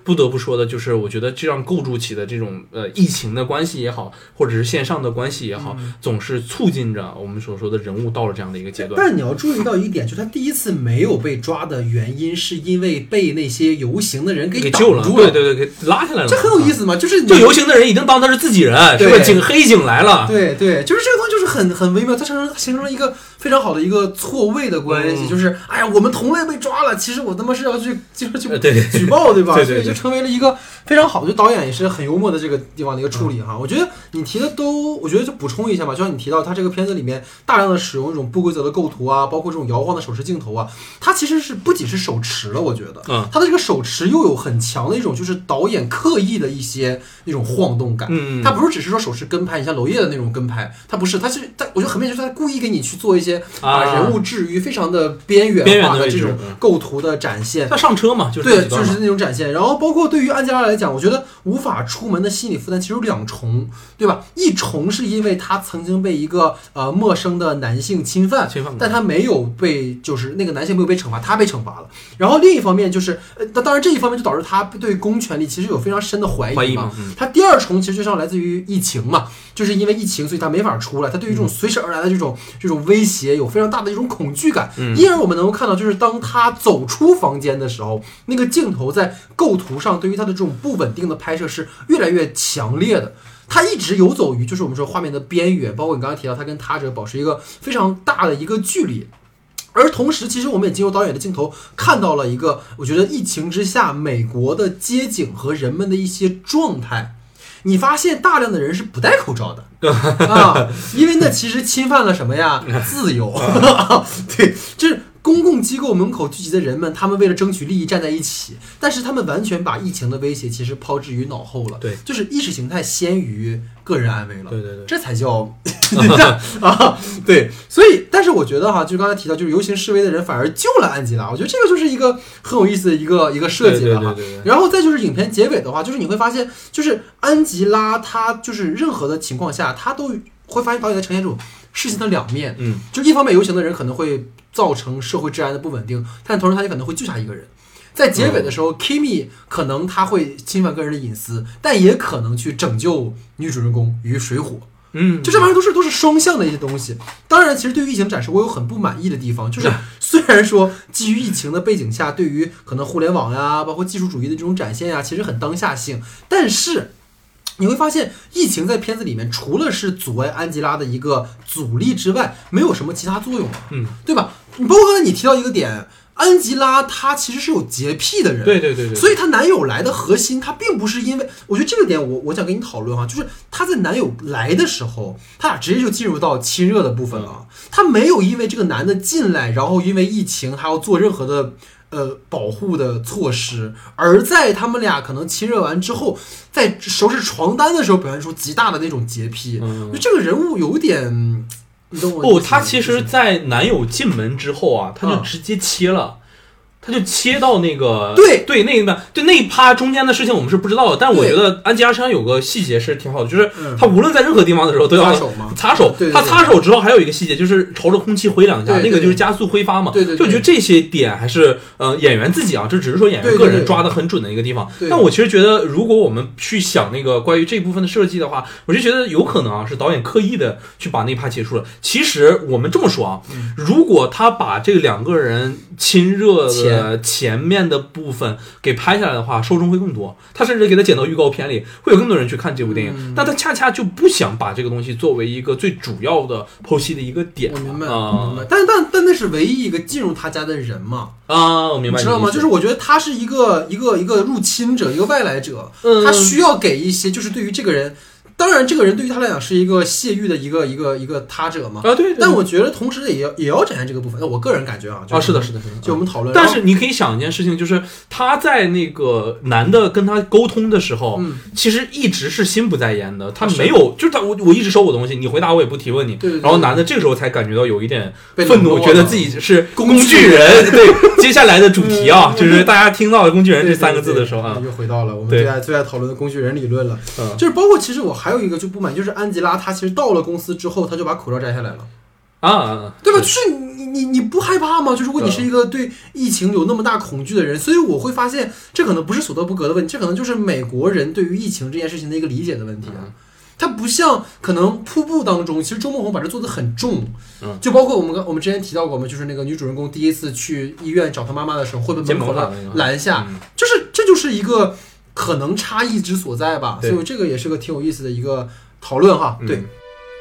[SPEAKER 2] 不得不说的就是，我觉得这样构筑起的这种呃疫情的关系也好，或者是线上的关系也好，嗯、总是促进着我们所说的人物到了这样的一个阶段。
[SPEAKER 1] 但你要注意到一点，就是他第一次没有被抓的原因，是因为被那些游行的人给
[SPEAKER 2] 给救了，
[SPEAKER 1] 了
[SPEAKER 2] 对对对，给拉下来了。
[SPEAKER 1] 这很有意思嘛，就是
[SPEAKER 2] 这游行的人已经当他是自己人，是不是？警黑警来了，
[SPEAKER 1] 对对，就是这个东西就是很很微妙，它形成形成了一个非常好的一个错位的关系，嗯、就是哎呀，我们同类被抓了，其实我他妈是要去就是去举报，对吧？
[SPEAKER 2] 对对对对，
[SPEAKER 1] 所以就成为了一个非常好的，就导演也是很幽默的这个地方的一个处理哈。嗯、我觉得你提的都，我觉得就补充一下吧，就像你提到他这个片子里面大量的使用这种不规则的构图啊，包括这种摇晃的手持镜头啊，它其实是不仅是手持了，我觉得，嗯，它的这个手持又有很强的一种就是导演刻意的一些那种晃动感，嗯，它不是只是说手持跟拍，你像娄烨的那种跟拍，它不是，它是它，我觉得很明显就是他故意给你去做一些把人物置于非常的边缘化的这种构图的展现。
[SPEAKER 2] 他上车嘛，就是
[SPEAKER 1] 对，就是那种展现。然后包括对于安吉拉来讲，我觉得无法出门的心理负担其实有两重，对吧？一重是因为他曾经被一个呃陌生的男性侵犯，
[SPEAKER 2] 侵犯，
[SPEAKER 1] 但他没有被，就是那个男性没有被惩罚，他被惩罚了。然后另一方面就是，呃，当然这一方面就导致他对公权力其实有非常深的怀疑嘛。
[SPEAKER 2] 怀疑嘛嗯、
[SPEAKER 1] 他第二重其实就像来自于疫情嘛，就是因为疫情，所以他没法出来，他对于这种随时而来的这种这种威胁有非常大的一种恐惧感。嗯、因而我们能够看到，就是当他走出房间的时候，那个镜头在构图上对于他的这种不稳定的拍摄是越来越强烈的。他一直游走于就是我们说画面的边缘，包括你刚刚提到他跟他者保持一个非常大的一个距离。而同时，其实我们也经由导演的镜头看到了一个，我觉得疫情之下美国的街景和人们的一些状态。你发现大量的人是不戴口罩的啊，因为那其实侵犯了什么呀？自由。对，就是公共机构门口聚集的人们，他们为了争取利益站在一起，但是他们完全把疫情的威胁其实抛之于脑后了。
[SPEAKER 2] 对，
[SPEAKER 1] 就是意识形态先于个人安危了。
[SPEAKER 2] 对对对，
[SPEAKER 1] 这才叫啊，对。所以，但是我觉得哈，就是刚才提到，就是游行示威的人反而救了安吉拉，我觉得这个就是一个很有意思的一个一个设计了哈。
[SPEAKER 2] 对对对对对。
[SPEAKER 1] 然后再就是影片结尾的话，就是你会发现，就是安吉拉她就是任何的情况下，她都会发现导演在呈现这种事情的两面。
[SPEAKER 2] 嗯，
[SPEAKER 1] 就一方面游行的人可能会造成社会治安的不稳定，但同时他也可能会救下一个人。在结尾的时候、嗯、Kimi 可能他会侵犯个人的隐私，但也可能去拯救女主人公于水火。
[SPEAKER 2] 嗯，
[SPEAKER 1] 就这玩意儿都是都是双向的一些东西。当然，其实对于疫情展示，我有很不满意的地方，就是虽然说基于疫情的背景下，对于可能互联网呀，包括技术主义的这种展现呀，其实很当下性，但是你会发现，疫情在片子里面除了是阻碍安吉拉的一个阻力之外，没有什么其他作用了，
[SPEAKER 2] 嗯，
[SPEAKER 1] 对吧？你包括刚才你提到一个点，安吉拉她其实是有洁癖的人，
[SPEAKER 2] 对对对对，
[SPEAKER 1] 所以她男友来的核心，她并不是因为，我觉得这个点我我想跟你讨论哈，就是她在男友来的时候，他俩直接就进入到亲热的部分了，她没有因为这个男的进来，然后因为疫情还要做任何的。呃，保护的措施，而在他们俩可能亲热完之后，在收拾床单的时候，表现出极大的那种洁癖。嗯，就这个人物有点，你懂我？
[SPEAKER 2] 不，他其实，在男友进门之后啊，他就直接切了。嗯，他就切到那个
[SPEAKER 1] 对
[SPEAKER 2] 对那个对那一趴中间的事情我们是不知道的，但我觉得安吉拉身上有个细节是挺好的，就是他无论在任何地方的时候都要
[SPEAKER 1] 擦手嘛，
[SPEAKER 2] 擦手。
[SPEAKER 1] 对对对，
[SPEAKER 2] 他擦手之后还有一个细节就是朝着空气挥两下，
[SPEAKER 1] 对对对，
[SPEAKER 2] 那个就是加速挥发嘛。
[SPEAKER 1] 对对对，
[SPEAKER 2] 就我觉得这些点还是呃演员自己啊，这只是说演员个人抓得很准的一个地方。
[SPEAKER 1] 对对对，
[SPEAKER 2] 但我其实觉得，如果我们去想那个关于这部分的设计的话，我就觉得有可能啊是导演刻意的去把那一趴结束了。其实我们这么说啊，
[SPEAKER 1] 嗯、
[SPEAKER 2] 如果他把这两个人亲热的前面面的部分给拍下来的话，受众会更多。他甚至给他剪到预告片里，会有更多人去看这部电影。嗯、但他恰恰就不想把这个东西作为一个最主要的剖析的一个点。
[SPEAKER 1] 我明白，
[SPEAKER 2] 啊、
[SPEAKER 1] 我明白。但但但那是唯一一个进入他家的人嘛？
[SPEAKER 2] 啊，我明白，
[SPEAKER 1] 你知道吗？就是我觉得他是一个一个一个入侵者，一个外来者，
[SPEAKER 2] 嗯、
[SPEAKER 1] 他需要给一些，就是对于这个人。当然，这个人对于他来讲是一个泄欲的一个一个一个他者嘛。
[SPEAKER 2] 啊，对。
[SPEAKER 1] 但我觉得同时也要也要展现这个部分。那我个人感觉啊，
[SPEAKER 2] 啊，是的，是的，是的。
[SPEAKER 1] 就我们讨论。
[SPEAKER 2] 但是你可以想一件事情，就是他在那个男的跟他沟通的时候，
[SPEAKER 1] 嗯，
[SPEAKER 2] 其实一直是心不在焉的，他没有，就是他我我一直收我东西，你回答我也不提问你。
[SPEAKER 1] 对对对。
[SPEAKER 2] 然后男的这个时候才感觉到有一点愤怒，觉得自己是
[SPEAKER 1] 工
[SPEAKER 2] 具人。对，接下来的主题啊，就是大家听到的工具人这三个字的时候啊，
[SPEAKER 1] 又回到了我们最爱最爱讨论的工具人理论了。嗯，就是包括其实我还有一个就不满，就是安吉拉她其实到了公司之后，她就把口罩摘下来了。
[SPEAKER 2] 啊，
[SPEAKER 1] 对吧？就是你你你不害怕吗？就如果你是一个对疫情有那么大恐惧的人，所以我会发现这可能不是所得不格的问题，这可能就是美国人对于疫情这件事情的一个理解的问题啊。它不像可能瀑布当中，其实周梦红把这做得很重，
[SPEAKER 2] 嗯，
[SPEAKER 1] 就包括我们刚我们之前提到过嘛，就是那个女主人公第一次去医院找她妈妈的时候，会被门口的拦下，
[SPEAKER 2] 嗯、
[SPEAKER 1] 就是这就是一个可能差异之所在吧。所以这个也是个挺有意思的一个讨论哈。对。嗯，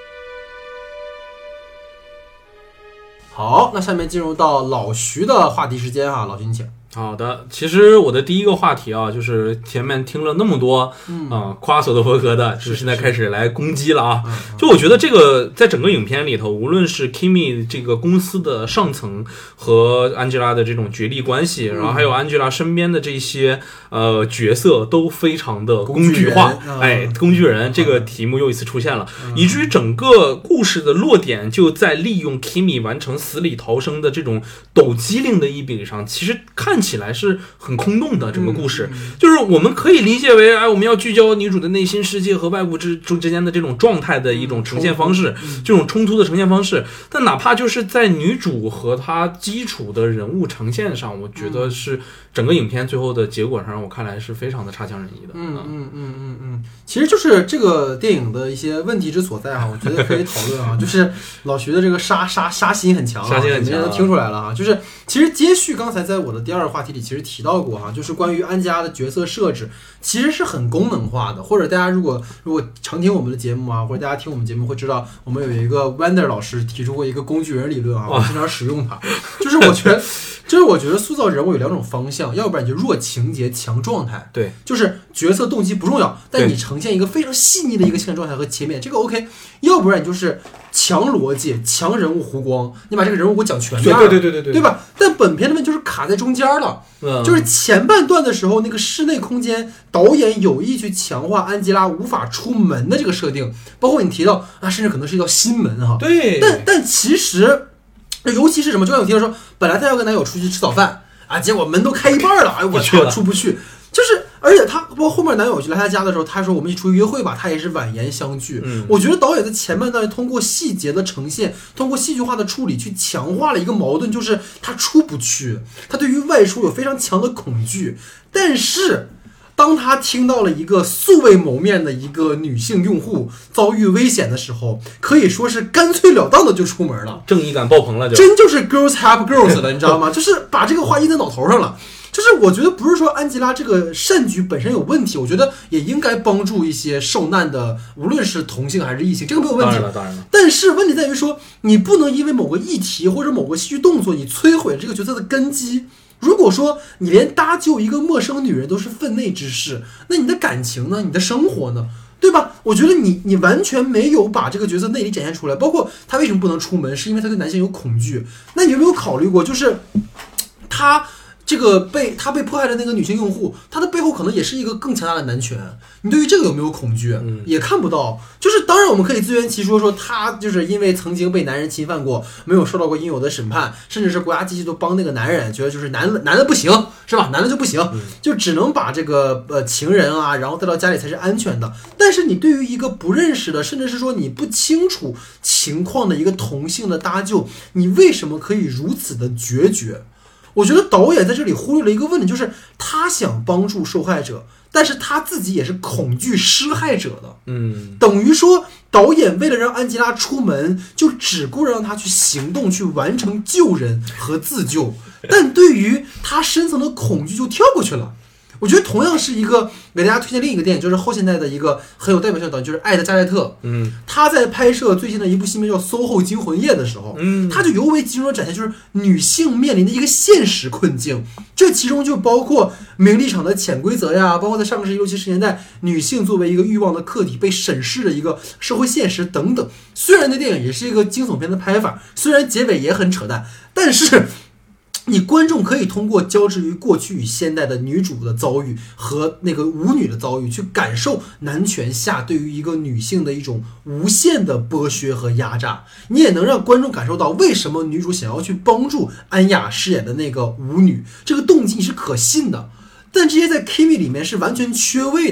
[SPEAKER 1] 好，那下面进入到老徐的话题时间哈，老徐你请。
[SPEAKER 2] 好的，其实我的第一个话题啊，就是前面听了那么多，嗯、呃，夸索德伯格的，就是现在开始来攻击了啊。就我觉得这个在整个影片里头，无论是 Kimi 这个公司的上层和 Angela 的这种角力关系，然后还有 Angela 身边的这些呃角色都非常的工具化，
[SPEAKER 1] 嗯、
[SPEAKER 2] 哎，工具人这个题目又一次出现了，嗯、以至于整个故事的落点就在利用 Kimi 完成死里逃生的这种抖机灵的一笔上，其实看起来是很空洞的。整个故事、嗯、就是我们可以理解为，哎，我们要聚焦女主的内心世界和外部之之间的这种状态的一种呈现方式，
[SPEAKER 1] 嗯、
[SPEAKER 2] 这种冲突的呈现方式。但哪怕就是在女主和她基础的人物呈现上，我觉得是整个影片最后的结果上，我看来是非常的差强人意的。
[SPEAKER 1] 嗯嗯嗯嗯嗯，其实就是这个电影的一些问题之所在哈，我觉得可以讨论啊。就是老徐的这个杀杀杀心很强、啊，
[SPEAKER 2] 杀心很强、啊，
[SPEAKER 1] 你们听出来了哈。就是其实接续刚才在我的第二个话题里其实提到过哈，就是关于安吉拉的角色设置其实是很功能化的，或者大家如果如果常听我们的节目啊，或者大家听我们节目会知道，我们有一个 Wander 老师提出过一个工具人理论啊，我经常使用它。就是我觉得，就是我觉得塑造人物有两种方向，要不然就弱情节强状态，
[SPEAKER 2] 对，
[SPEAKER 1] 就是角色动机不重要，但你呈现一个非常细腻的一个情感状态和切面，这个 OK。要不然你就是强逻辑、强人物弧光，你把这个人物给我讲全面了，
[SPEAKER 2] 对对对对对，
[SPEAKER 1] 对吧？但本片的问题就是卡在中间了，
[SPEAKER 2] 嗯，
[SPEAKER 1] 就是前半段的时候，那个室内空间导演有意去强化安吉拉无法出门的这个设定，包括你提到啊，甚至可能是一道心门哈，
[SPEAKER 2] 对，
[SPEAKER 1] 但但其实，尤其是什么，就像我提到说，本来他要跟男友出去吃早饭啊，结果门都开一半了，哎，我操，出不去，就是。而且他包括后面男友去来他家的时候，他说我们一起出去约会吧，他也是婉言相拒。
[SPEAKER 2] 嗯，
[SPEAKER 1] 我觉得导演在前半段通过细节的呈现，通过戏剧化的处理，去强化了一个矛盾，就是他出不去，他对于外出有非常强的恐惧。但是当他听到了一个素未谋面的一个女性用户遭遇危险的时候，可以说是干脆了当的就出门了，
[SPEAKER 2] 正义感爆棚了就，
[SPEAKER 1] 真就是 girls help girls 了，你知道吗？就是把这个话印在脑头上了。就是我觉得不是说安吉拉这个善举本身有问题，我觉得也应该帮助一些受难的，无论是同性还是异性，这个没有问题。
[SPEAKER 2] 当然了，当然了。
[SPEAKER 1] 但是问题在于说，你不能因为某个议题或者某个戏剧动作，你摧毁了这个角色的根基。如果说你连搭救一个陌生女人都是分内之事，那你的感情呢？你的生活呢？对吧？我觉得你你完全没有把这个角色内里展现出来。包括他为什么不能出门，是因为他对男性有恐惧。那你有没有考虑过，就是他这个被他被迫害的那个女性用户，她的背后可能也是一个更强大的男权。你对于这个有没有恐惧？
[SPEAKER 2] 嗯，
[SPEAKER 1] 也看不到。就是当然我们可以自圆其说，说他就是因为曾经被男人侵犯过，没有受到过应有的审判，甚至是国家机器都帮那个男人，觉得就是男的男的不行，是吧？男的就不行，
[SPEAKER 2] 嗯、
[SPEAKER 1] 就只能把这个呃情人啊，然后带到家里才是安全的。但是你对于一个不认识的，甚至是说你不清楚情况的一个同性的搭救，你为什么可以如此的决绝？我觉得导演在这里忽略了一个问题，就是他想帮助受害者，但是他自己也是恐惧施害者的。
[SPEAKER 2] 嗯，
[SPEAKER 1] 等于说导演为了让安吉拉出门，就只顾让他去行动，去完成救人和自救，但对于他深层的恐惧就跳过去了。我觉得同样是一个给大家推荐另一个电影，就是后现代的一个很有代表性的导演，就是艾德加内特。
[SPEAKER 2] 嗯，
[SPEAKER 1] 他在拍摄最近的一部新片叫《SOHO 惊魂夜》的时候，
[SPEAKER 2] 嗯，
[SPEAKER 1] 他就尤为集中地展现就是女性面临的一个现实困境。这其中就包括名利场的潜规则呀，包括在上个世纪六七十年代女性作为一个欲望的客体被审视的一个社会现实等等。虽然那电影也是一个惊悚片的拍法，虽然结尾也很扯淡，但是你观众可以通过交织于过去与现代的女主的遭遇和那个舞女的遭遇，去感受男权下对于一个女性的一种无限的剥削和压榨。你也能让观众感受到为什么女主想要去帮助安雅饰演的那个舞女，这个动机是可信的。但这些在 Kimi 里面是完全缺位的。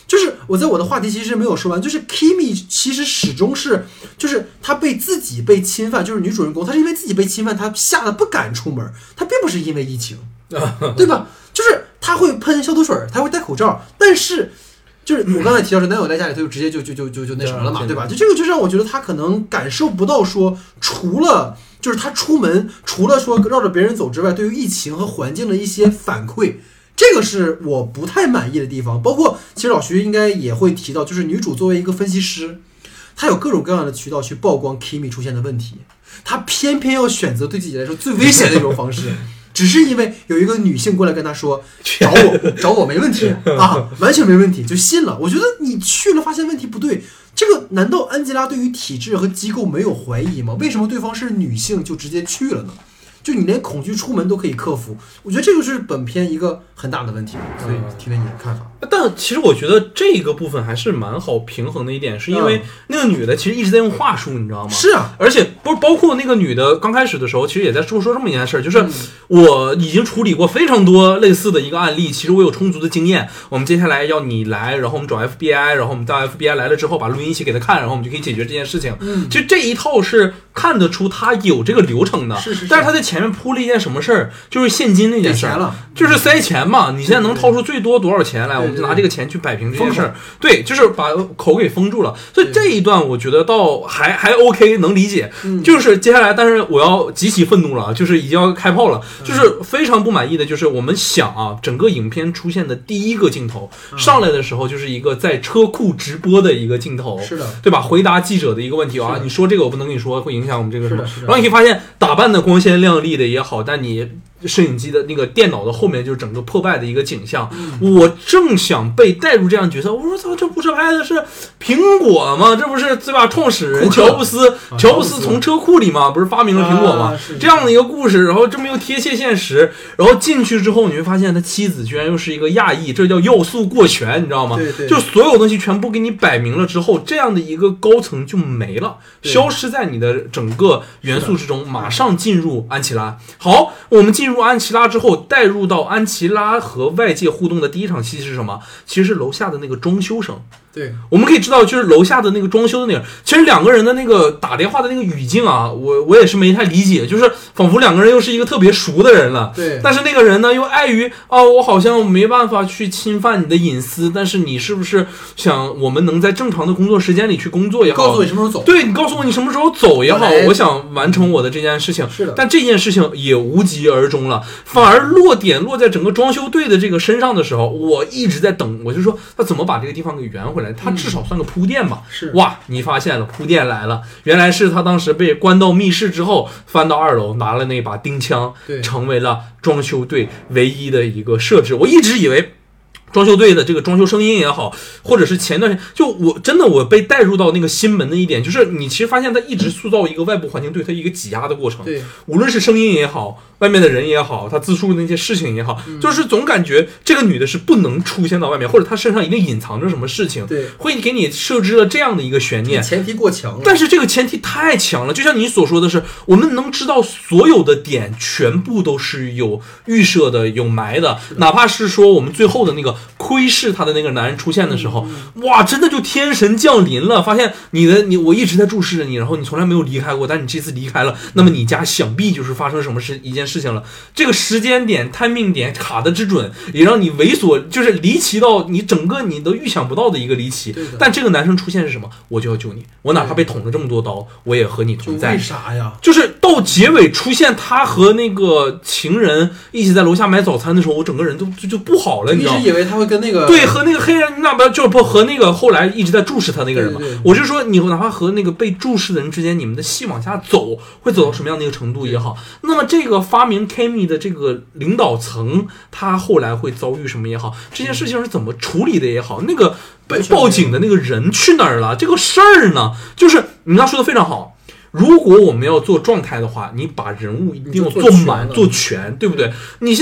[SPEAKER 1] 就是我在我的话题其实没有说完，就是 Kimi 其实始终是，就是她被自己被侵犯，就是女主人公，她是因为自己被侵犯，她吓得不敢出门，她并不是因为疫情，对吧？就是她会喷消毒水，她会戴口罩，但是就是我刚才提到说，男友在家里，她就直接就就就就就那什么了嘛，对吧？就这个就让我觉得她可能感受不到说，除了就是她出门，除了说绕着别人走之外，对于疫情和环境的一些反馈。这个是我不太满意的地方，包括其实老徐应该也会提到，就是女主作为一个分析师，她有各种各样的渠道去曝光 Kimi 出现的问题，她偏偏要选择对自己来说最危险的一种方式，只是因为有一个女性过来跟她说找我找我没问题啊，完全没问题，就信了。我觉得你去了发现问题不对，这个难道安吉拉对于体制和机构没有怀疑吗？为什么对方是女性就直接去了呢？就你连恐惧出门都可以克服，我觉得这个是本片一个很大的问题，所以听听你的看法。
[SPEAKER 2] 但其实我觉得这个部分还是蛮好平衡的一点，是因为那个女的其实一直在用话术，你知道吗？
[SPEAKER 1] 是啊，
[SPEAKER 2] 而且不是包括那个女的刚开始的时候，其实也在说说这么一件事，就是我已经处理过非常多类似的一个案例，其实我有充足的经验。我们接下来要你来，然后我们找 F B I， 然后我们到 F B I 来了之后，把录音一起给他看，然后我们就可以解决这件事情。嗯，其实这一套是看得出他有这个流程的，
[SPEAKER 1] 是是是。
[SPEAKER 2] 但是他在前面铺了一件什么事儿，就是现金那件事儿，就是塞钱嘛。你现在能掏出最多多少钱来，我们就拿这个钱去摆平这件事儿。对，就是把口给封住了。所以这一段我觉得倒还还 OK， 能理解。就是接下来，但是我要极其愤怒了，就是已经要开炮了，就是非常不满意的，就是我们想啊，整个影片出现的第一个镜头上来的时候，就是一个在车库直播的一个镜头，
[SPEAKER 1] 是的，
[SPEAKER 2] 对吧？回答记者的一个问题啊，你说这个我不能跟你说，会影响我们这个什么。然后你可以发现打扮的光鲜亮丽的也好，但你摄影机的那个电脑的后面就是整个破败的一个景象。嗯、我正想被带入这样的角色，我说操，这不是拍的是苹果吗？这不是对吧？创始人乔布斯，啊、乔布斯从车库里嘛，不是发明了苹果吗？啊、这样的一个故事，然后这么又贴切现实，然后进去之后你会发现他妻子居然又是一个亚裔，这叫要素过全，你知道吗？
[SPEAKER 1] 对对，
[SPEAKER 2] 就所有东西全部给你摆明了之后，这样的一个高层就没了，消失在你的整个元素之中，马上进入安琪拉。好，我们进入安琪拉之后，带入到安琪拉和外界互动的第一场戏是什么？其实是楼下的那个装修声。
[SPEAKER 1] 对，
[SPEAKER 2] 我们可以知道，就是楼下的那个装修的那个，其实两个人的那个打电话的那个语境啊，我我也是没太理解，就是仿佛两个人又是一个特别熟的人了。
[SPEAKER 1] 对，
[SPEAKER 2] 但是那个人呢，又碍于哦，我好像没办法去侵犯你的隐私，但是你是不是想我们能在正常的工作时间里去工作也好，
[SPEAKER 1] 告诉我你什么时候走？
[SPEAKER 2] 对，你告诉我你什么时候走也好，我想完成我的这件事情。
[SPEAKER 1] 是的，
[SPEAKER 2] 但这件事情也无疾而终了，反而落点落在整个装修队的这个身上的时候，我一直在等，我就说他怎么把这个地方给圆回来？他至少算个铺垫吧。
[SPEAKER 1] 是
[SPEAKER 2] 哇，你发现了，铺垫来了，原来是他当时被关到密室之后，翻到二楼拿了那把钉枪，成为了装修队唯一的一个设置。我一直以为装修队的这个装修声音也好，或者是前段时间，就我真的我被带入到那个心门的一点，就是你其实发现他一直塑造一个外部环境对他一个挤压的过程。
[SPEAKER 1] 对，
[SPEAKER 2] 无论是声音也好，外面的人也好，他自述的那些事情也好，嗯、就是总感觉这个女的是不能出现到外面，或者她身上一定隐藏着什么事情，
[SPEAKER 1] 对，
[SPEAKER 2] 会给你设置了这样的一个悬念。
[SPEAKER 1] 前提过强了，
[SPEAKER 2] 但是这个前提太强了，就像你所说的是，我们能知道所有的点全部都是有预设的、有埋的，哪怕是说我们最后的那个窥视他的那个男人出现的时候，嗯、哇，真的就天神降临了，发现你的你我一直在注视着你，然后你从来没有离开过，但你这次离开了，那么你家想必就是发生什么事一件事情了。这个时间点、timing点卡的之准，也让你猥琐，就是离奇到你整个你都预想不到的一个离奇。但这个男生出现是什么？我就要救你，我哪怕被捅了这么多刀，我也和你同在。
[SPEAKER 1] 为啥呀？
[SPEAKER 2] 就是到结尾出现他和那个情人一起在楼下买早餐的时候，我整个人都就就不好了，你知道吗？
[SPEAKER 1] 一直以为他会跟那个
[SPEAKER 2] 对和那个黑人，那不就不和那个后来一直在注视他那个人嘛？我就说你哪怕和那个被注视的人之间，你们的戏往下走，会走到什么样的一个程度也好，那么这个发明 Kimi 的这个领导层，他后来会遭遇什么也好，这件事情是怎么处理的也好，那个被报警的那个人去哪儿了？这个事儿呢，就是你刚说的非常好。如果我们要做状态的话，你把人物一定要做满、做全，对不对？你现在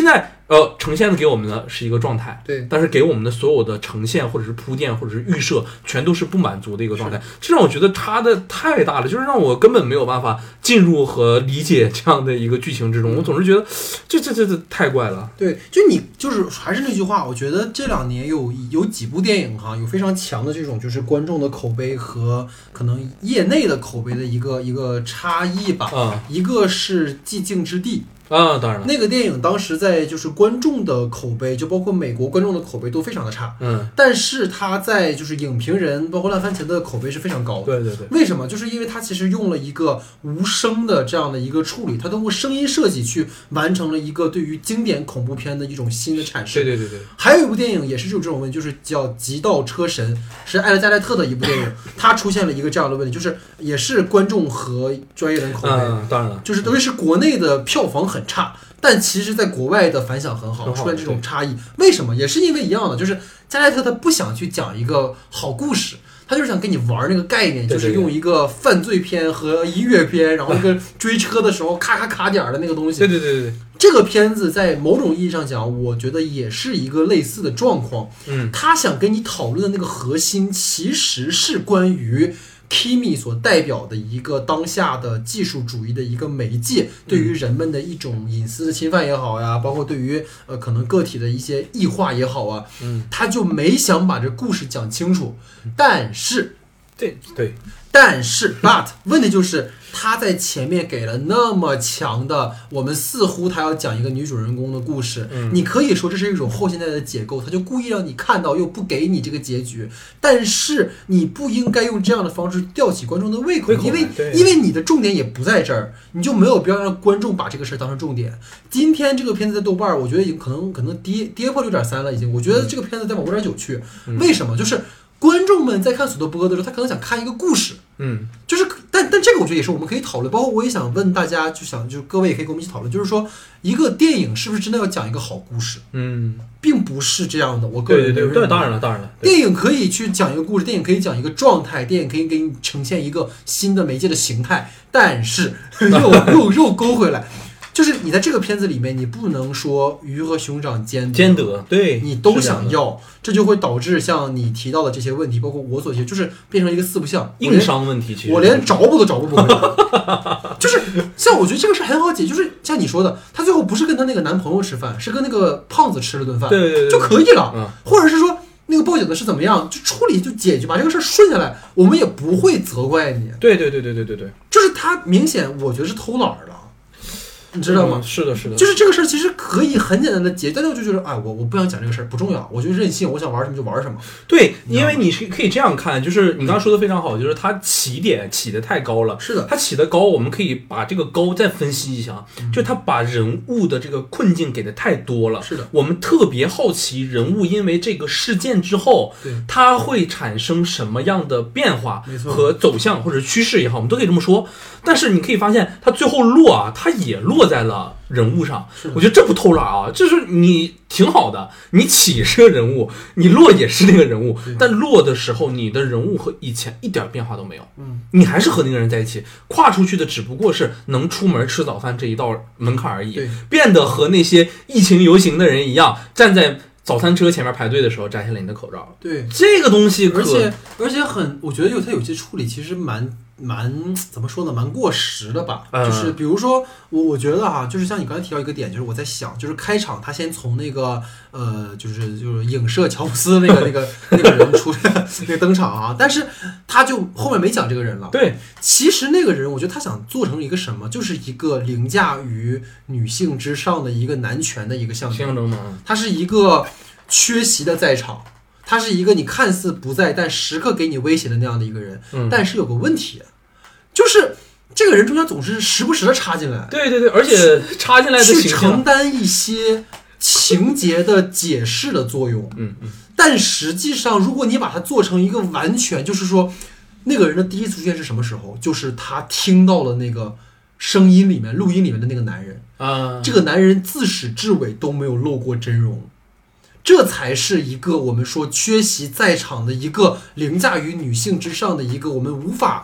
[SPEAKER 2] 呃，呈现的给我们的是一个状态，
[SPEAKER 1] 对，
[SPEAKER 2] 但是给我们的所有的呈现或者是铺垫或者是预设，全都是不满足的一个状态，这让我觉得差的太大了，就是让我根本没有办法进入和理解这样的一个剧情之中，我总是觉得这这这这太怪了。
[SPEAKER 1] 对，就你就是还是那句话，我觉得这两年有有几部电影哈，有非常强的这种就是观众的口碑和可能业内的口碑的一个一个差异吧。
[SPEAKER 2] 啊，
[SPEAKER 1] 一个是《寂静之地》。
[SPEAKER 2] 啊，当然了，
[SPEAKER 1] 那个电影当时在就是观众的口碑，就包括美国观众的口碑都非常的差，
[SPEAKER 2] 嗯，
[SPEAKER 1] 但是它在就是影评人包括烂番茄的口碑是非常高的。
[SPEAKER 2] 对对对，
[SPEAKER 1] 为什么？就是因为它其实用了一个无声的这样的一个处理，它通过声音设计去完成了一个对于经典恐怖片的一种新的阐释。
[SPEAKER 2] 对对对对。
[SPEAKER 1] 还有一部电影也是有这种问题，就是叫《极道车神》，是艾勒加莱特的一部电影，它出现了一个这样的问题，就是也是观众和专业人口碑，
[SPEAKER 2] 嗯，当然了，
[SPEAKER 1] 就是特别是国内的票房很差。但其实在国外的反响很好，出现这种差异，为什么？也是因为一样的，就是加莱特他不想去讲一个好故事，他就是想跟你玩那个概念，就是用一个犯罪片和音乐片，然后一个追车的时候咔咔卡点的那个东西。
[SPEAKER 2] 对对对对，
[SPEAKER 1] 这个片子在某种意义上讲，我觉得也是一个类似的状况。
[SPEAKER 2] 嗯，
[SPEAKER 1] 他想跟你讨论的那个核心，其实是关于Kimi 所代表的一个当下的技术主义的一个媒介，对于人们的一种隐私的侵犯也好呀，包括对于呃可能个体的一些异化也好啊，
[SPEAKER 2] 嗯，
[SPEAKER 1] 他就没想把这故事讲清楚，但是，
[SPEAKER 2] 对对，
[SPEAKER 1] 但是 but 问题就是他在前面给了那么强的，我们似乎他要讲一个女主人公的故事，
[SPEAKER 2] 嗯，
[SPEAKER 1] 你可以说这是一种后现代的解构，他就故意让你看到又不给你这个结局，但是你不应该用这样的方式吊起观众的胃口，
[SPEAKER 2] 胃口
[SPEAKER 1] 因为因为你的重点也不在这儿，你就没有必要让观众把这个事儿当成重点。今天这个片子在豆瓣我觉得已经可能可能跌跌破六点三了，已经，我觉得这个片子再往五点九去，
[SPEAKER 2] 嗯，
[SPEAKER 1] 为什么？就是观众们在看索德伯格的时候，他可能想看一个故事，
[SPEAKER 2] 嗯，
[SPEAKER 1] 就是但但这个我觉得也是我们可以讨论，包括我也想问大家，就想就是各位也可以跟我们一起讨论，就是说一个电影是不是真的要讲一个好故事？
[SPEAKER 2] 嗯，
[SPEAKER 1] 并不是这样的。我个人
[SPEAKER 2] 对对对对，当然了当然了，
[SPEAKER 1] 电影可以去讲一个故事，电影可以讲一个状态，电影可以给你呈现一个新的媒介的形态，但是又又又勾回来。就是你在这个片子里面，你不能说鱼和熊掌兼得，
[SPEAKER 2] 兼得，对，
[SPEAKER 1] 你都想要，这就会导致像你提到的这些问题，包括我所提，就是变成一个四不像
[SPEAKER 2] 硬伤问题。其实
[SPEAKER 1] 我连找补都找补不回来。就是像我觉得这个事很好解，就是像你说的，她最后不是跟她那个男朋友吃饭，是跟那个胖子吃了顿饭，
[SPEAKER 2] 对对 对, 对，
[SPEAKER 1] 就可以了。
[SPEAKER 2] 嗯，
[SPEAKER 1] 或者是说那个报警的是怎么样，就处理就解决，把这个事儿顺下来，我们也不会责怪你。
[SPEAKER 2] 对对对对对对对，
[SPEAKER 1] 就是他明显我觉得是偷懒了。你知道吗？
[SPEAKER 2] 嗯，是的，是的，
[SPEAKER 1] 就是这个事儿其实可以很简单的解，但是我就觉得，哎，我我不想讲这个事儿，不重要，我就任性，我想玩什么就玩什么。
[SPEAKER 2] 对，因为你是可以这样看，就是你刚刚说的非常好，就是它起点起得太高了。
[SPEAKER 1] 是的，
[SPEAKER 2] 它起得高，我们可以把这个高再分析一下，嗯，就它把人物的这个困境给的太多了。
[SPEAKER 1] 是的，
[SPEAKER 2] 我们特别好奇人物因为这个事件之后，
[SPEAKER 1] 对，
[SPEAKER 2] 它会产生什么样的变化和走向或者趋势也好，我们都可以这么说。但是你可以发现，它最后落啊，它也落在了人物上。我觉得这不偷懒啊，就是你挺好的，你起是个人物，你落也是那个人物，但落的时候，你的人物和以前一点变化都没有。
[SPEAKER 1] 嗯，
[SPEAKER 2] 你还是和那个人在一起，跨出去的只不过是能出门吃早饭这一道门槛而已。
[SPEAKER 1] 对，
[SPEAKER 2] 变得和那些疫情游行的人一样，站在早餐车前面排队的时候摘下来你的口罩。
[SPEAKER 1] 对，
[SPEAKER 2] 这个东西可，
[SPEAKER 1] 而且而且很，我觉得有它有些处理其实蛮。蛮怎么说呢，蛮过时的吧。
[SPEAKER 2] 嗯，
[SPEAKER 1] 就是比如说我我觉得哈，就是像你刚才提到一个点，就是我在想，就是开场他先从那个呃，就是就是影射乔布斯那个那个那个人出那个登场啊，但是他就后面没讲这个人了。
[SPEAKER 2] 对，
[SPEAKER 1] 其实那个人，我觉得他想做成一个什么，就是一个凌驾于女性之上的一个男权的一个象征。
[SPEAKER 2] 象征吗？
[SPEAKER 1] 他是一个缺席的在场。他是一个你看似不在，但时刻给你威胁的那样的一个人。
[SPEAKER 2] 嗯，
[SPEAKER 1] 但是有个问题，就是这个人中间总是时不时的插进来。
[SPEAKER 2] 对对对，而且插进来的
[SPEAKER 1] 去承担一些情节的解释的作用。
[SPEAKER 2] 嗯嗯。
[SPEAKER 1] 但实际上，如果你把它做成一个完全，就是说，那个人的第一次出现是什么时候？就是他听到了那个声音里面、录音里面的那个男人
[SPEAKER 2] 啊，
[SPEAKER 1] 这个男人自始至尾都没有露过真容。这才是一个我们说缺席在场的一个凌驾于女性之上的一个我们无法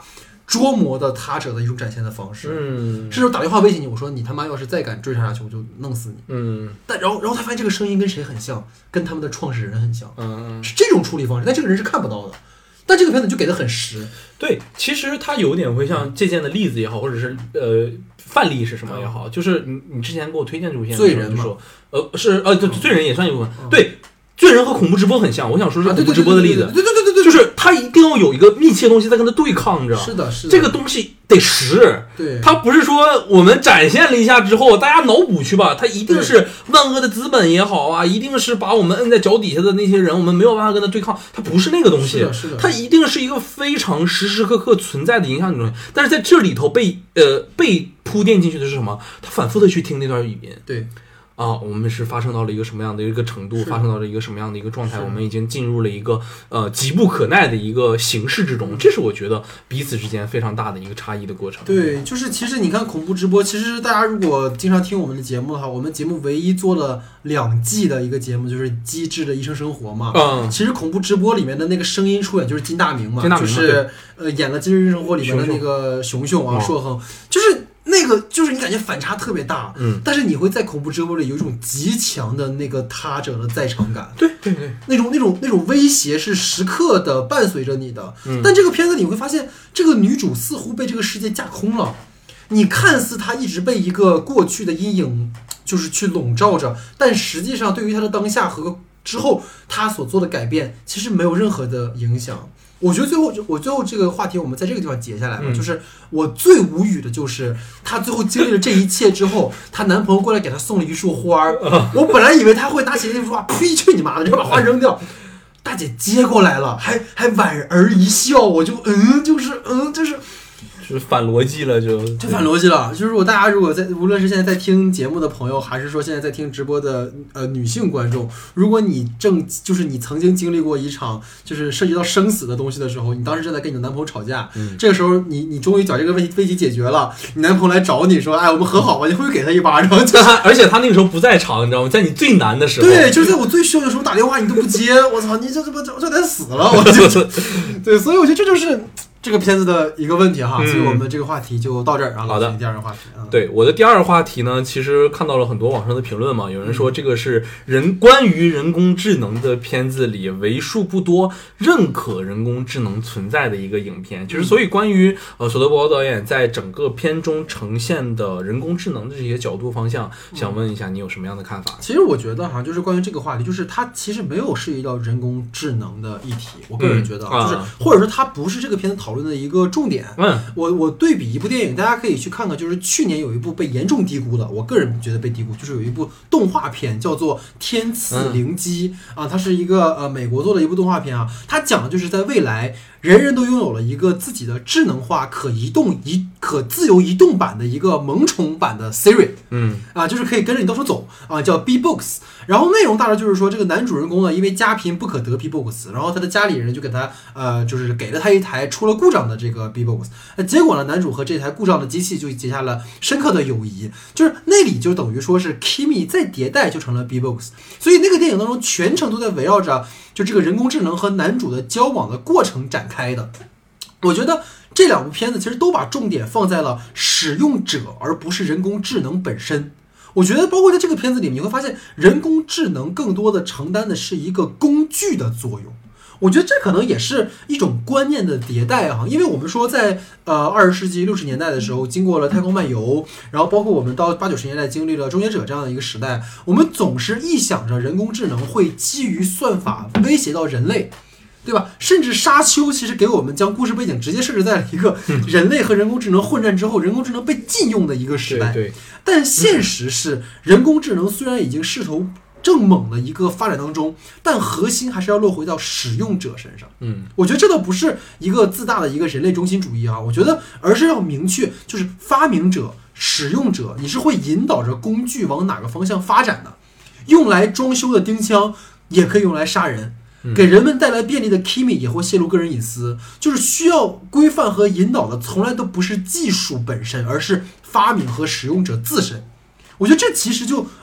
[SPEAKER 1] 捉摸的他者的一种展现的方式。
[SPEAKER 2] 嗯，
[SPEAKER 1] 甚至打电话威胁你，我说你他妈要是再敢追查下去，我就弄死你。
[SPEAKER 2] 嗯，
[SPEAKER 1] 但然后然后他发现这个声音跟谁很像，跟他们的创始人很像。
[SPEAKER 2] 嗯，
[SPEAKER 1] 是这种处理方式，但这个人是看不到的。但这个片子就给的很实。
[SPEAKER 2] 对，其实它有点会像借鉴的例子也好，或者是呃范例是什么也好，就是你你之前给我推荐这部片子，
[SPEAKER 1] 罪人嘛，
[SPEAKER 2] 说呃是呃对罪人也算一部分，嗯、对。罪人和恐怖直播很像，我想说是恐怖直播的例子，
[SPEAKER 1] 对对对对对，
[SPEAKER 2] 就是他一定要有一个密切的东西在跟他对抗着，
[SPEAKER 1] 是的，是的，
[SPEAKER 2] 这个东西得实，
[SPEAKER 1] 对，
[SPEAKER 2] 他不是说我们展现了一下之后大家脑补去吧，他一定是万恶的资本也好啊，一定是把我们摁在脚底下的那些人，我们没有办法跟他对抗，他不是那个东西，
[SPEAKER 1] 是的，是的，
[SPEAKER 2] 他一定是一个非常时时刻刻存在的影响的东西，但是在这里头被呃被铺垫进去的是什么？他反复的去听那段语音，
[SPEAKER 1] 对。
[SPEAKER 2] 啊，我们是发生到了一个什么样的一个程度，发生到了一个什么样的一个状态，我们已经进入了一个呃急不可耐的一个形式之中，这是我觉得彼此之间非常大的一个差异的过程。
[SPEAKER 1] 对，就是其实你看恐怖直播，其实大家如果经常听我们的节目的话，我们节目唯一做了两季的一个节目就是《机智的医生生活》嘛。
[SPEAKER 2] 嗯，
[SPEAKER 1] 其实恐怖直播里面的那个声音出演就是金大明嘛，
[SPEAKER 2] 金大明
[SPEAKER 1] 就是呃演了《机智医生生活》里面的那个熊熊啊，硕亨，就是。那个就是你感觉反差特别大，
[SPEAKER 2] 嗯，
[SPEAKER 1] 但是你会在恐怖直播里有一种极强的那个他者的在场感，
[SPEAKER 2] 对对对，
[SPEAKER 1] 那种那种那种威胁是时刻的伴随着你的。
[SPEAKER 2] 嗯，
[SPEAKER 1] 但这个片子你会发现，这个女主似乎被这个世界架空了，你看似她一直被一个过去的阴影就是去笼罩着，但实际上对于她的当下和之后她所做的改变，其实没有任何的影响。我觉得最后，我最后这个话题我们在这个地方结下来吧，嗯、就是我最无语的就是她最后经历了这一切之后，她男朋友过来给她送了一束花儿，我本来以为她会拿起那束花，呸，去你妈的，就把花扔掉。大姐接过来了，还还莞尔一笑，我就嗯，就是嗯，就是。
[SPEAKER 2] 是反逻辑了就，就
[SPEAKER 1] 就反逻辑了。就是如果大家如果在无论是现在在听节目的朋友，还是说现在在听直播的呃女性观众，如果你正就是你曾经经历过一场就是涉及到生死的东西的时候，你当时正在跟你的男朋友吵架，
[SPEAKER 2] 嗯、
[SPEAKER 1] 这个时候你你终于把这个问题问题解决了，你男朋友来找你说，哎，我们和好吧，你会不会给他一巴掌？就是、
[SPEAKER 2] 而且他那个时候不在场，你知道吗？在你最难的时候，
[SPEAKER 1] 对，就是在我最需要的时候打电话你都不接，我操，你这这不这这得死了，我就对，所以我觉得这就是这个片子的一个问题哈，
[SPEAKER 2] 嗯、
[SPEAKER 1] 所以我们这个话题就到这儿啊。
[SPEAKER 2] 好的，
[SPEAKER 1] 第二个话题啊，
[SPEAKER 2] 对我的第二个话题呢，其实看到了很多网上的评论嘛，有人说这个是人关于人工智能的片子里为数不多认可人工智能存在的一个影片，就是所以关于呃索德伯格导演在整个片中呈现的人工智能的这些角度方向，想问一下你有什么样的看法？
[SPEAKER 1] 其实我觉得哈，就是关于这个话题，就是它其实没有涉及到人工智能的议题，我个人觉得，
[SPEAKER 2] 嗯、
[SPEAKER 1] 就是或者说它不是这个片子讨论的一个重点。
[SPEAKER 2] 嗯，
[SPEAKER 1] 我我对比一部电影，大家可以去看看，就是去年有一部被严重低估的，我个人觉得被低估，就是有一部动画片叫做《天赐灵机》嗯、啊，它是一个呃美国做的一部动画片啊，它讲的就是在未来人人都拥有了一个自己的智能化、可移动、移可自由移动版的一个萌宠版的 Siri，
[SPEAKER 2] 嗯
[SPEAKER 1] 啊，就是可以跟着你到处走啊，叫 B-Books。然后内容大概就是说，这个男主人公呢，因为家贫不可得 B-Books， 然后他的家里人就给他呃，就是给了他一台出了故障的这个 B-Books。那结果呢，男主和这台故障的机器就结下了深刻的友谊，就是那里就等于说是 Kimi 再迭代就成了 B-Books。所以那个电影当中全程都在围绕着就这个人工智能和男主的交往的过程展开的。我觉得这两部片子其实都把重点放在了使用者，而不是人工智能本身。我觉得包括在这个片子里面，你会发现人工智能更多的承担的是一个工具的作用。我觉得这可能也是一种观念的迭代啊，因为我们说在呃二十世纪六十年代的时候，经过了太空漫游，然后包括我们到八九十年代经历了终结者这样的一个时代，我们总是臆想着人工智能会基于算法威胁到人类，对吧？甚至沙丘其实给我们将故事背景直接设置在了一个人类和人工智能混战之后，人工智能被禁用的一个时代。
[SPEAKER 2] 对对。
[SPEAKER 1] 但现实是，人工智能虽然已经势头正猛的一个发展当中，但核心还是要落回到使用者身上。
[SPEAKER 2] 嗯，
[SPEAKER 1] 我觉得这倒不是一个自大的一个人类中心主义啊，我觉得而是要明确，就是发明者、使用者，你是会引导着工具往哪个方向发展的。用来装修的钉枪也可以用来杀人。给人们带来便利的 Kimi 也会泄露个人隐私，就是需要规范和引导的从来都不是技术本身，而是发明和使用者自身。我觉得这其实就